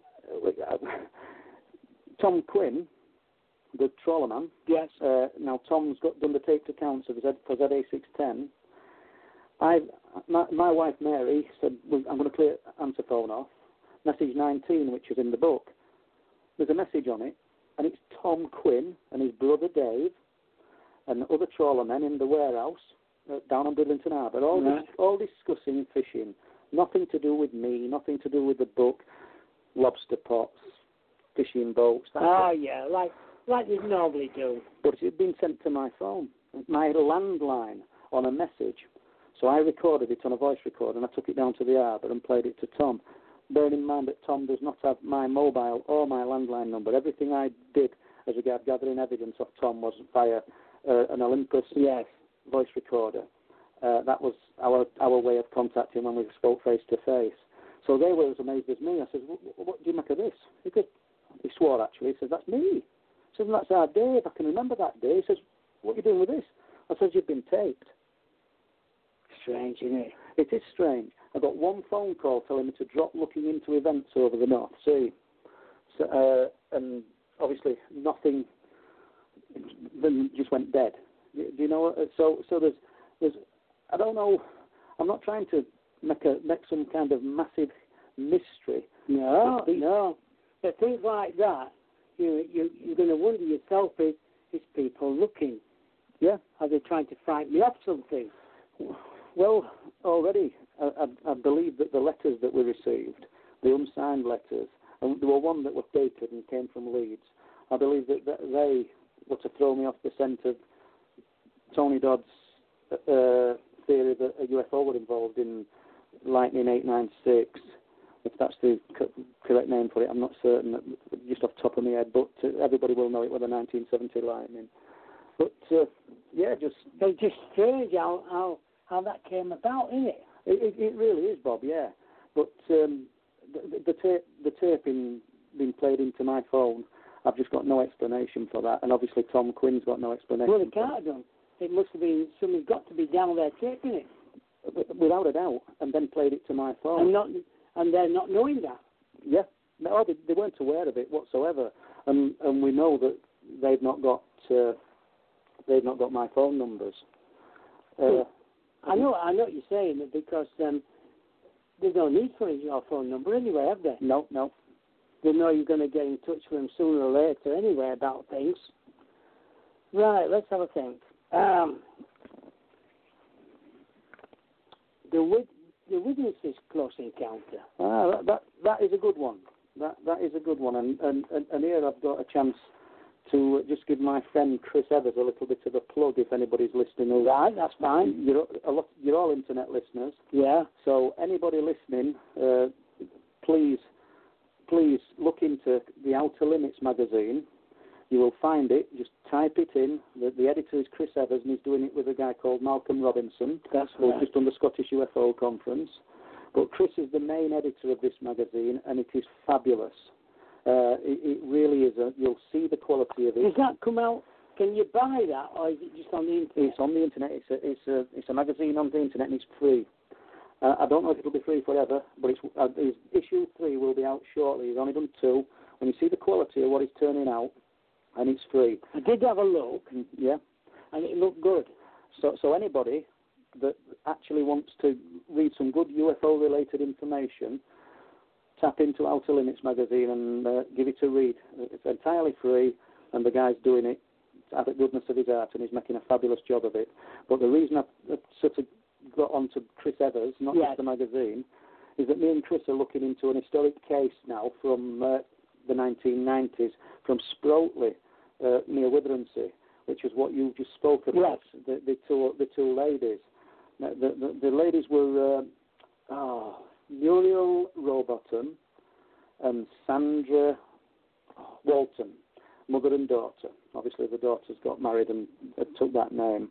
Tom Quinn, the trawlerman, Yes. uh, now Tom's got done the taped accounts of Z, for Z A six ten. I, my, my wife Mary said, well, I'm going to clear answer phone off. Message nineteen, which is in the book. There's a message on it, and it's Tom Quinn and his brother Dave and other trawlermen in the warehouse uh, down on Bridlington Harbour, all, Right. dis- all discussing fishing. Nothing to do with me, nothing to do with the book, lobster pots, fishing boats. That's Ah, it. yeah, like like they normally do. But it had been sent to my phone, my landline, on a message. So I recorded it on a voice recorder, and I took it down to the harbour and played it to Tom. Bearing in mind that Tom does not have my mobile or my landline number. Everything I did as regards gathering evidence of Tom was via uh, an Olympus Yes. voice recorder. Uh, that was our our way of contacting when we spoke face to face. So they were as amazed as me. I said, what, what do you make of this? He goes, he swore actually. He says, that's me. He says, that's our Dave. I can remember that day. He says, what are you doing with this? I said, you've been taped. Strange, isn't it? It is strange. I got one phone call telling me to drop looking into events over the North Sea. So, uh, and obviously nothing, then just went dead. Do you know? So, so there's, there's, I don't know. I'm not trying to make a make some kind of massive mystery. No, These- no. But things like that, you you you're going to wonder yourself: is is people looking? Yeah. Are they trying to frighten me off something? Well, already, I, I, I believe that the letters that we received, the unsigned letters, and there were one that was dated and came from Leeds. I believe that, that they were to throw me off the scent of Tony Dodd's uh, theory that a U F O was involved in Lightning eight nine six. If that's the co- correct name for it, I'm not certain, just off the top of my head, but uh, everybody will know it with the nineteen seventy Lightning. But, uh, yeah, just... It's just strange how how, how that came about, isn't it? It, it, it really is, Bob, yeah. But um, the, the, tape, the tape in, being played into my phone, I've just got no explanation for that. And obviously Tom Quinn's got no explanation. Well, it can't have done. It must have been, somebody's got to be down there taping it. Without a doubt, and then played it to my phone. And not, and they're not knowing that. Yeah, no, they, they weren't aware of it whatsoever, and and we know that they've not got uh, they've not got my phone numbers. Uh, I know, I know what you're saying, because um, there's no need for your phone number anyway, have they? no, no. They know you're going to get in touch with them sooner or later anyway about things. Right, let's have a think. Um, the wit- the witness's close encounter. Ah, that, that that is a good one. That that is a good one, and and and, and here I've got a chance to just give my friend Chris Evers a little bit of a plug if anybody's listening. Who, right, that's fine. You're, a lot, you're all internet listeners. Yeah. So anybody listening, uh, please, please look into the Outer Limits magazine. You will find it. Just type it in. The, the editor is Chris Evers, and he's doing it with a guy called Malcolm Robinson. That's who's right. just done the Scottish U F O conference. But Chris is the main editor of this magazine, and it is fabulous. Uh, it, it really is. A, you'll see the quality of it. Does that come out? Can you buy that, or is it just on the internet? It's on the internet. It's a, it's a, it's a magazine on the internet, and it's free. Uh, I don't know if it'll be free forever, but it's, uh, it's, issue three will be out shortly. He's only done two. When you see the quality of what he's turning out, and it's free. I did have a look. Yeah. And it looked good. So, so anybody that actually wants to read some good U F O-related information, tap into Outer Limits magazine and uh, give it a read. It's entirely free, and the guy's doing it out of the goodness of his heart, and he's making a fabulous job of it. But the reason I've, I've sort of got on to Chris Evers, not yes. just the magazine, is that me and Chris are looking into an historic case now from uh, the nineteen nineties, from Sprotely, uh, near Witheransea, which is what you just spoke about, yes. the, the, two, the two ladies. The, the, the ladies were uh, oh, Muriel Rowbottom and Sandra Walton, mother and daughter. Obviously, the daughters got married and uh, took that name.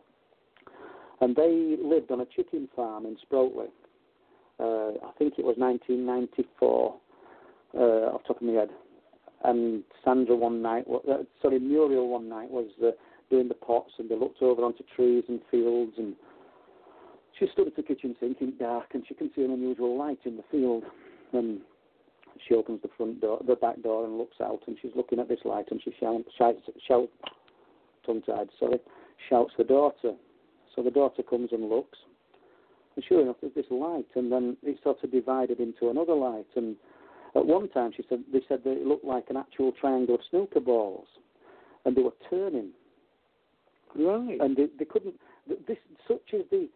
And they lived on a chicken farm in Sprotely. Uh, I think it was nineteen ninety-four, uh, off the top of my head. And Sandra one night, uh, sorry, Muriel one night was uh, doing the pots, and they looked over onto trees and fields, and she stood at the kitchen sink in dark, and she can see an unusual light in the field. And she opens the front door, the back door, and looks out, and she's looking at this light, and she shouts, shouts, shouts tongue-tied, sorry, shouts the daughter. So the daughter comes and looks, and sure enough, there's this light, and then it sort of divided into another light. And at one time, she said they said that it looked like an actual triangle of snooker balls, and they were turning. Right. And they, they couldn't. This such is the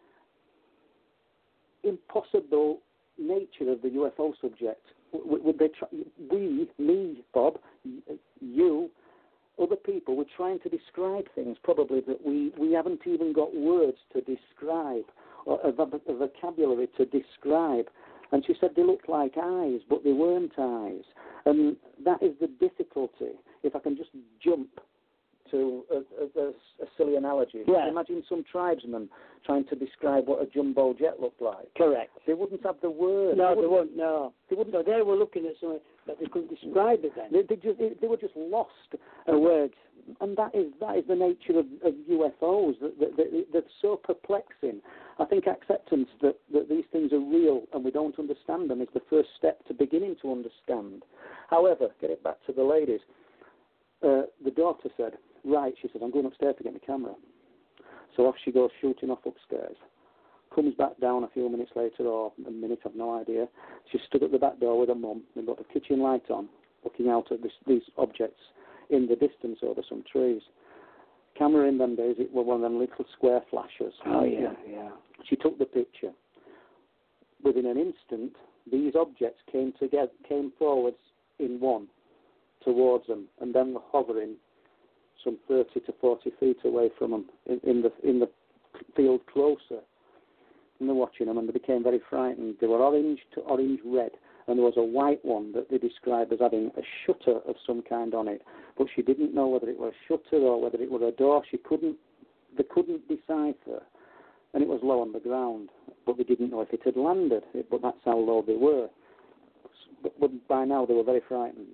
impossible nature of the U F O subject. Would they try, we, me, Bob, you, other people, we're trying to describe things probably that we, we haven't even got words to describe, or a, a vocabulary to describe. And she said they looked like eyes, but they weren't eyes. And that is the difficulty. If I can just jump to a, a, a silly analogy. Yeah. Imagine some tribesman trying to describe what a jumbo jet looked like. Correct. They wouldn't have the word. No, they, they wouldn't. No, they wouldn't. So they were looking at something that they couldn't describe it then. They, they, just, they, they were just lost. The words. And that is that is the nature of, of U F Os. That, that, that, they're so perplexing. I think acceptance that, that these things are real and we don't understand them is the first step to beginning to understand. However, get it back to the ladies. Uh, the daughter said, right, she said, I'm going upstairs to get my camera. So off she goes, shooting off upstairs. Comes back down a few minutes later, or a minute, I've no idea. She stood at the back door with her mum and got the kitchen light on, looking out at this, these objects in the distance over some trees. Camera in them days, it was one of them little square flashers. Oh, yeah, yeah. She took the picture. Within an instant, these objects came together, came forwards in one towards them, and then were hovering some thirty to forty feet away from them in, in the in the field closer. And they're watching them, and they became very frightened. They were orange to orange red, and there was a white one that they described as having a shutter of some kind on it. But she didn't know whether it was a shutter or whether it was a door. She couldn't. They couldn't decipher, and it was low on the ground. But they didn't know if it had landed. But that's how low they were. But, but by now they were very frightened.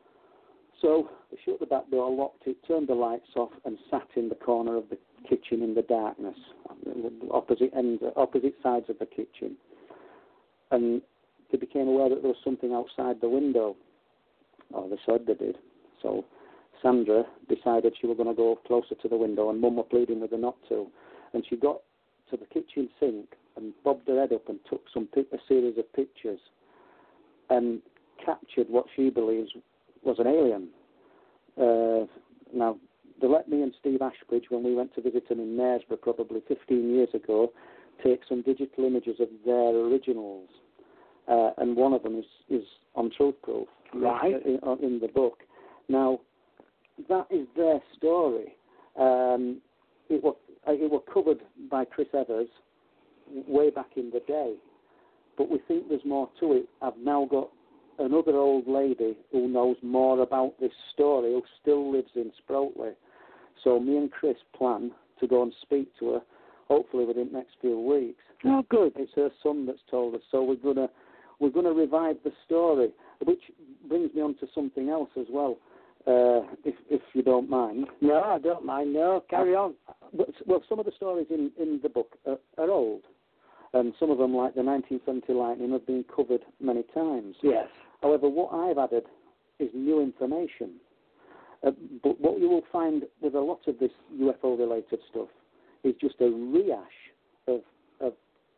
So they shut the back door, locked it, turned the lights off, and sat in the corner of the kitchen in the darkness, opposite ends, opposite sides of the kitchen. And they became aware that there was something outside the window. Or they said they did. So Sandra decided she was going to go closer to the window, and Mum were pleading with her not to. And she got to the kitchen sink and bobbed her head up and took some a series of pictures and captured what she believes was an alien. Uh, now, they let me and Steve Ashbridge, when we went to visit them in Knaresborough probably fifteen years ago, take some digital images of their originals. Uh, and one of them is, is on Truth Proof, right, in, in the book. Now, that is their story. Um, it was it was covered by Chris Evers way back in the day, but we think there's more to it. I've now got another old lady who knows more about this story, who still lives in Sprotely. So me and Chris plan to go and speak to her, hopefully within the next few weeks. Oh, good. It's her son that's told us, so we're gonna we're gonna revive the story, which brings me on to something else as well, uh, if if you don't mind. No, I don't mind. No, carry on. But, well, some of the stories in, in the book are, are old, and some of them, like the nineteen seventy Lightning, have been covered many times. Yes. However, what I've added is new information. Uh, but what you will find with a lot of this U F O-related stuff is just a rehash of of,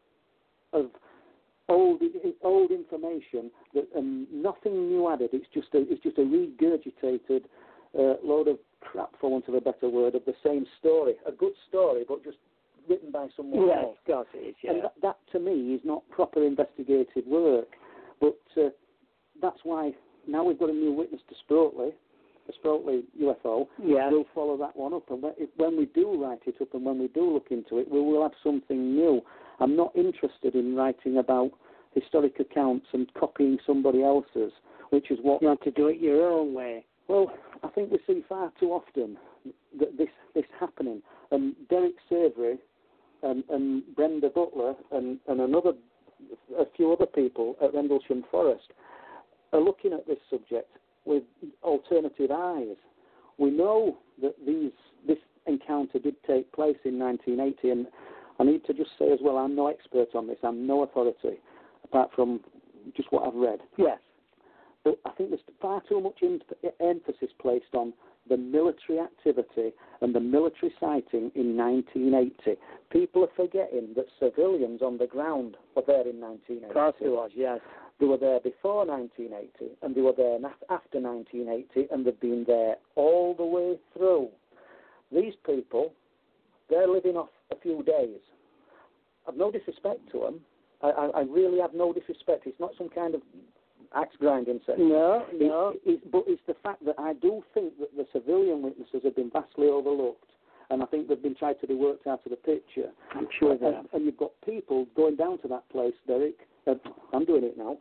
of old old information, that um, nothing new added. It's just a it's just a regurgitated uh, load of crap, for want of a better word, of the same story. A good story, but just written by someone Yes, else. of course it is. Yeah. And that, that, to me, is not proper investigative work. But uh, that's why now we've got a new witness to Sprotely, the Sprotely U F O. Yeah. We'll follow that one up. And when we do write it up and when we do look into it, we will have something new. I'm not interested in writing about historic accounts and copying somebody else's, which is what... You want to do it your own way. Well, I think we see far too often that this this happening. And Derek Savory and, and Brenda Butler and, and another a few other people at Rendlesham Forest are looking at this subject with alternative eyes. We know that these this encounter did take place in nineteen eighty, and I need to just say as well, I'm no expert on this. I'm no authority, apart from just what I've read. Yes. But I think there's far too much em- emphasis placed on the military activity and the military sighting in nineteen eighty. People are forgetting that civilians on the ground were there in nineteen eighty. Of course it was, yes. They were there before nineteen eighty, and they were there after nineteen eighty, and they've been there all the way through. These people, they're living off a few days. I've no disrespect to them. I, I, I really have no disrespect. It's not some kind of axe grinding session. No, no. It, it, but it's the fact that I do think that the civilian witnesses have been vastly overlooked, and I think they've been tried to be worked out of the picture. I'm sure they and, have. and you've got people going down to that place, Derek. Uh, I'm doing it now.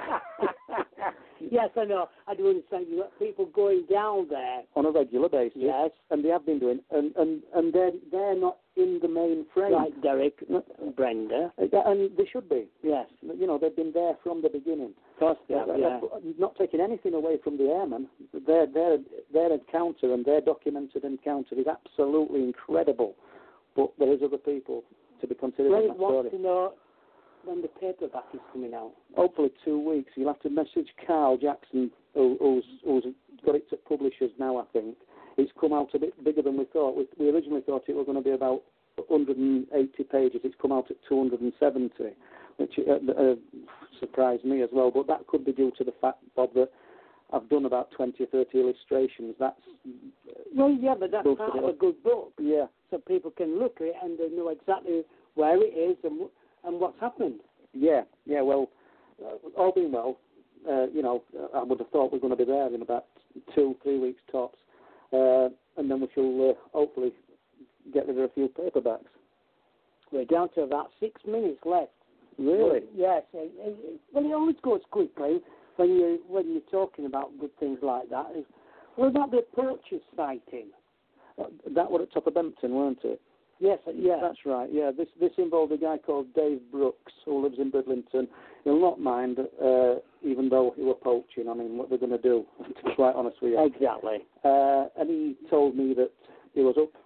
Yes, I know. I do understand. You've got people going down there. On a regular basis. Yes. And they have been doing, and, and, and they're, they're not in the main frame. Like Derek and Brenda. And they should be. Yes. You know, they've been there from the beginning. Of course they have, yeah. Not taking anything away from the airmen. Their, their, their encounter and their documented encounter is absolutely incredible. But there is other people to be considered Well, in it that wants story. to know when the paperback is coming out. Hopefully two weeks. You'll have to message Carl Jackson, who, who's, who's got it to publishers now, I think. It's come out a bit bigger than we thought. We, we originally thought it was going to be about one hundred eighty pages. It's come out at two hundred seventy, which uh, uh, surprised me as well. But that could be due to the fact, Bob, that I've done about twenty or thirty illustrations. That's Well, yeah, but that's part of a good book. Yeah. So people can look at it and they know exactly where it is and and what's happened. Yeah, yeah, well, uh, all being well, uh, you know, I would have thought we we're going to be there in about two, three weeks tops. Uh, and then we shall uh, hopefully get rid of a few paperbacks. We're down to about six minutes left. Really? Yes. It, it, well, it always goes quickly when you when you're talking about good things like that. What about the poacher's sighting? Uh, that was at Top of Bempton, weren't it? Yes, yeah. That's right, yeah. This this involved a guy called Dave Brooks, who lives in Bridlington. He'll not mind, uh, even though he were poaching. I mean, what they're going to do, to be quite honest with you. Exactly. Uh, and he told me that he was up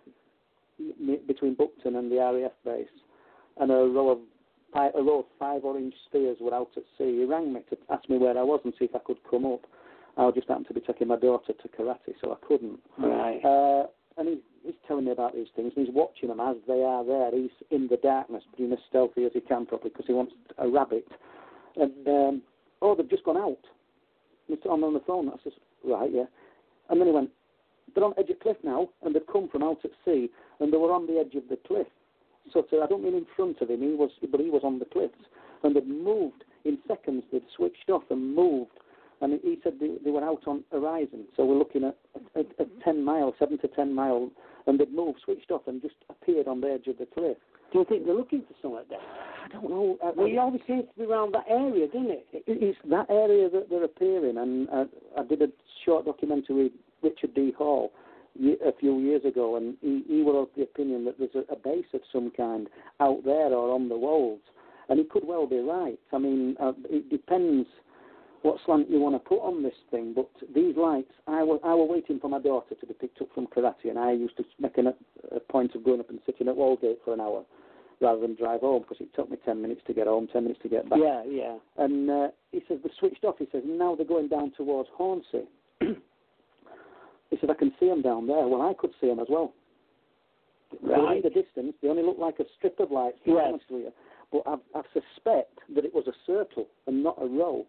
between Buckton and the R A F base, and a row of five, a row of five orange spears were out at sea. He rang me to ask me where I was and see if I could come up. I just happened to be taking my daughter to karate, so I couldn't. Right. Uh, and he, he's telling me about these things, and he's watching them as they are there. He's in the darkness, being as stealthy as he can, probably, because he wants a rabbit. And, um, oh, they've just gone out. I'm on the phone. I says, right, yeah. And then he went, they're on the edge of cliff now, and they've come from out at sea, and they were on the edge of the cliff. So to, I don't mean in front of him, he was, but he was on the cliffs. And they'd moved in seconds. They'd switched off and moved And he said they, they were out on horizon, so we're looking at, at, at ten miles, seven to ten miles, and they'd moved, switched off, and just appeared on the edge of the cliff. Do you think they're looking for something there? I don't know. I, Well, it always seems to be around that area, doesn't it? it it's that area that they're appearing, and I, I did a short documentary with Richard D. Hall a few years ago, and he, he was of the opinion that there's a, a base of some kind out there or on the wolds, and he could well be right. I mean, uh, it depends what slant you want to put on this thing, but these lights, I was, I was waiting for my daughter to be picked up from karate, and I used to make an, a point of going up and sitting at Walgate for an hour rather than drive home, because it took me ten minutes to get home, ten minutes to get back. Yeah, yeah. And uh, he says, they switched off. He says, now they're going down towards Hornsey. He said, I can see them down there. Well, I could see them as well. Right. They were in the distance. They only looked like a strip of lights, to be yes. honest with you. But I, I suspect that it was a circle and not a row.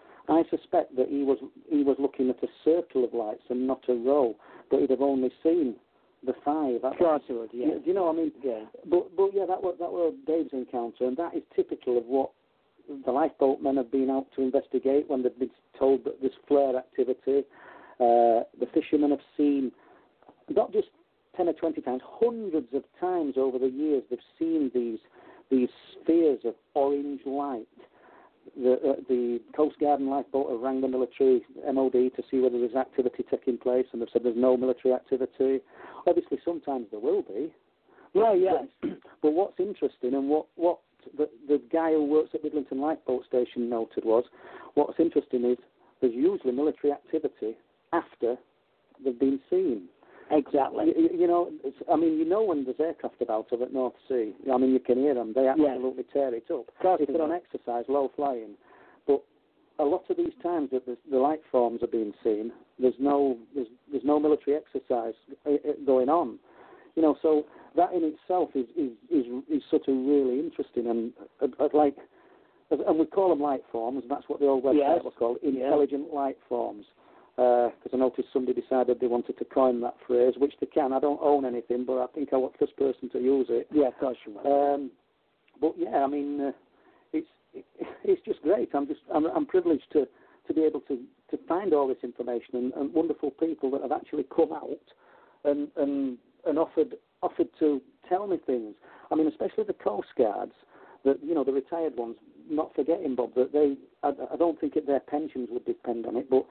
I suspect that he was he was looking at a circle of lights and not a row, but he'd have only seen the five. Of course he would, yeah. Do you know what I mean? Yeah. But, but yeah, that was, that was Dave's encounter, and that is typical of what the lifeboat men have been out to investigate when they've been told that there's flare activity. Uh, the fishermen have seen, not just ten or twenty times, hundreds of times over the years, they've seen these these spheres of orange light. The, uh, the Coast Guard and lifeboat have rang the military M O D to see whether there's activity taking place, and they've said there's no military activity. Obviously, sometimes there will be. Yeah, yes. But, but what's interesting, and what, what the, the guy who works at Midlinton Lifeboat Station noted was, what's interesting is there's usually military activity after they've been seen. Exactly. You, you know, it's, I mean, you know when there's aircraft about over at North Sea. I mean, you can hear them. They absolutely yeah. tear it up. If they're on exercise, low flying. But a lot of these times that the light forms are being seen, there's no there's, there's no military exercise going on. You know, so that in itself is is is, is sort of really interesting, and uh, like, and we call them light forms. And that's what the old website yes. was called, intelligent yes. light forms. Because uh, I noticed somebody decided they wanted to coin that phrase, which they can. I don't own anything, but I think I was the first person to use it. Yeah, of course you will. Um, but yeah, I mean, uh, it's it, it's just great. I'm just I'm, I'm privileged to, to be able to, to find all this information and, and wonderful people that have actually come out and and and offered offered to tell me things. I mean, especially the Coast Guards, that you know the retired ones. Not forgetting, Bob, that they I, I don't think that their pensions would depend on it, but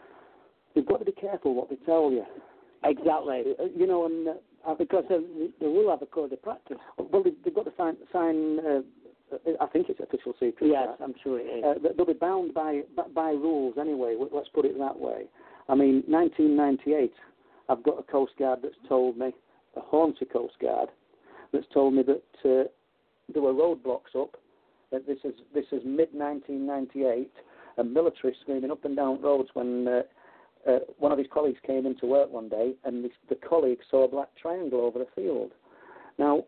you've got to be careful what they tell you. Exactly. You know, and uh, because they, they will have a code of practice. Well, they, they've got to sign. sign uh, I think it's official secret. Yes, that. I'm sure it is. Uh, they'll be bound by by rules anyway. Let's put it that way. I mean, nineteen ninety-eight. I've got a Coast Guard that's told me, a Hornsey Coast Guard, that's told me that uh, there were roadblocks up. That this is this is mid nineteen ninety-eight, and military screaming up and down roads when. Uh, Uh, one of his colleagues came into work one day, and this, the colleague saw a black triangle over a field. Now,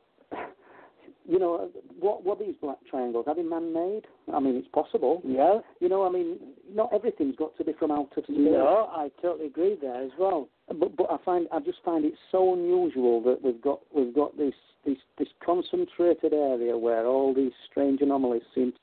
you know, what what are these black triangles? Are they man-made? I mean, it's possible. Yeah. You know, I mean, not everything's got to be from out of space. No, I totally agree there as well. But but I find I just find it so unusual that we've got we've got this this this concentrated area where all these strange anomalies seem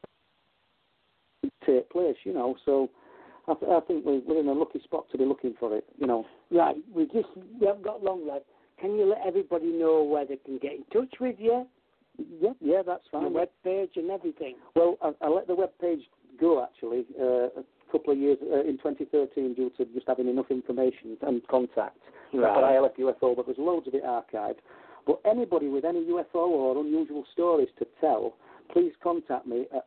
to take place. You know, so. I, th- I think we're, we're in a lucky spot to be looking for it, you know. Right, we just we haven't got long left. Can you let everybody know where they can get in touch with you? Yeah, yeah, that's fine. The web page and everything. Well, I, I let the web page go actually uh, a couple of years uh, in twenty thirteen due to just having enough information and contact. Right. For I L F U F O, but there's loads of it archived. But anybody with any U F O or unusual stories to tell, please contact me at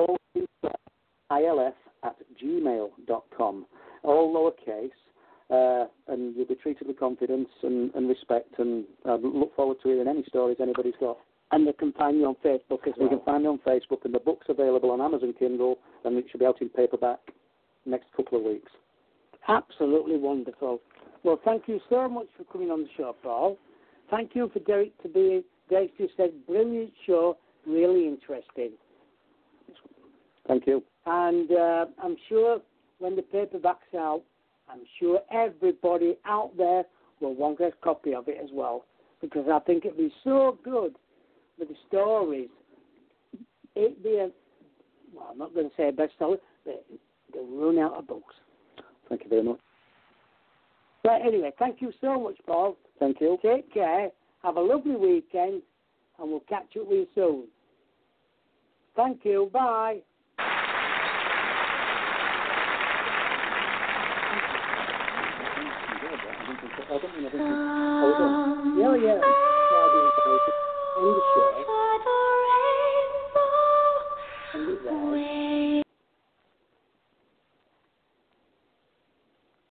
I L F at gmail dot com, all lowercase, uh, and you'll be treated with confidence and, and respect, and I look forward to hearing any stories anybody's got. And they can find you on Facebook as well. You can find me on Facebook, and the book's available on Amazon Kindle, and it should be out in paperback next couple of weeks. Absolutely wonderful. Well, thank you so much for coming on the show, Paul. Thank you for Derek to be, Derek just said, brilliant show, really interesting. Thank you. And uh, I'm sure when the paperback's out, I'm sure everybody out there will want a copy of it as well, because I think it'd be so good with the stories. It'd be a, well, I'm not going to say a bestseller, but they'll run out of books. Thank you very much. But anyway, thank you so much, Paul. Thank you. Take care. Have a lovely weekend, and we'll catch up with you soon. Thank you. Bye. I don't think I think I was on. Yeah, yeah. In the show.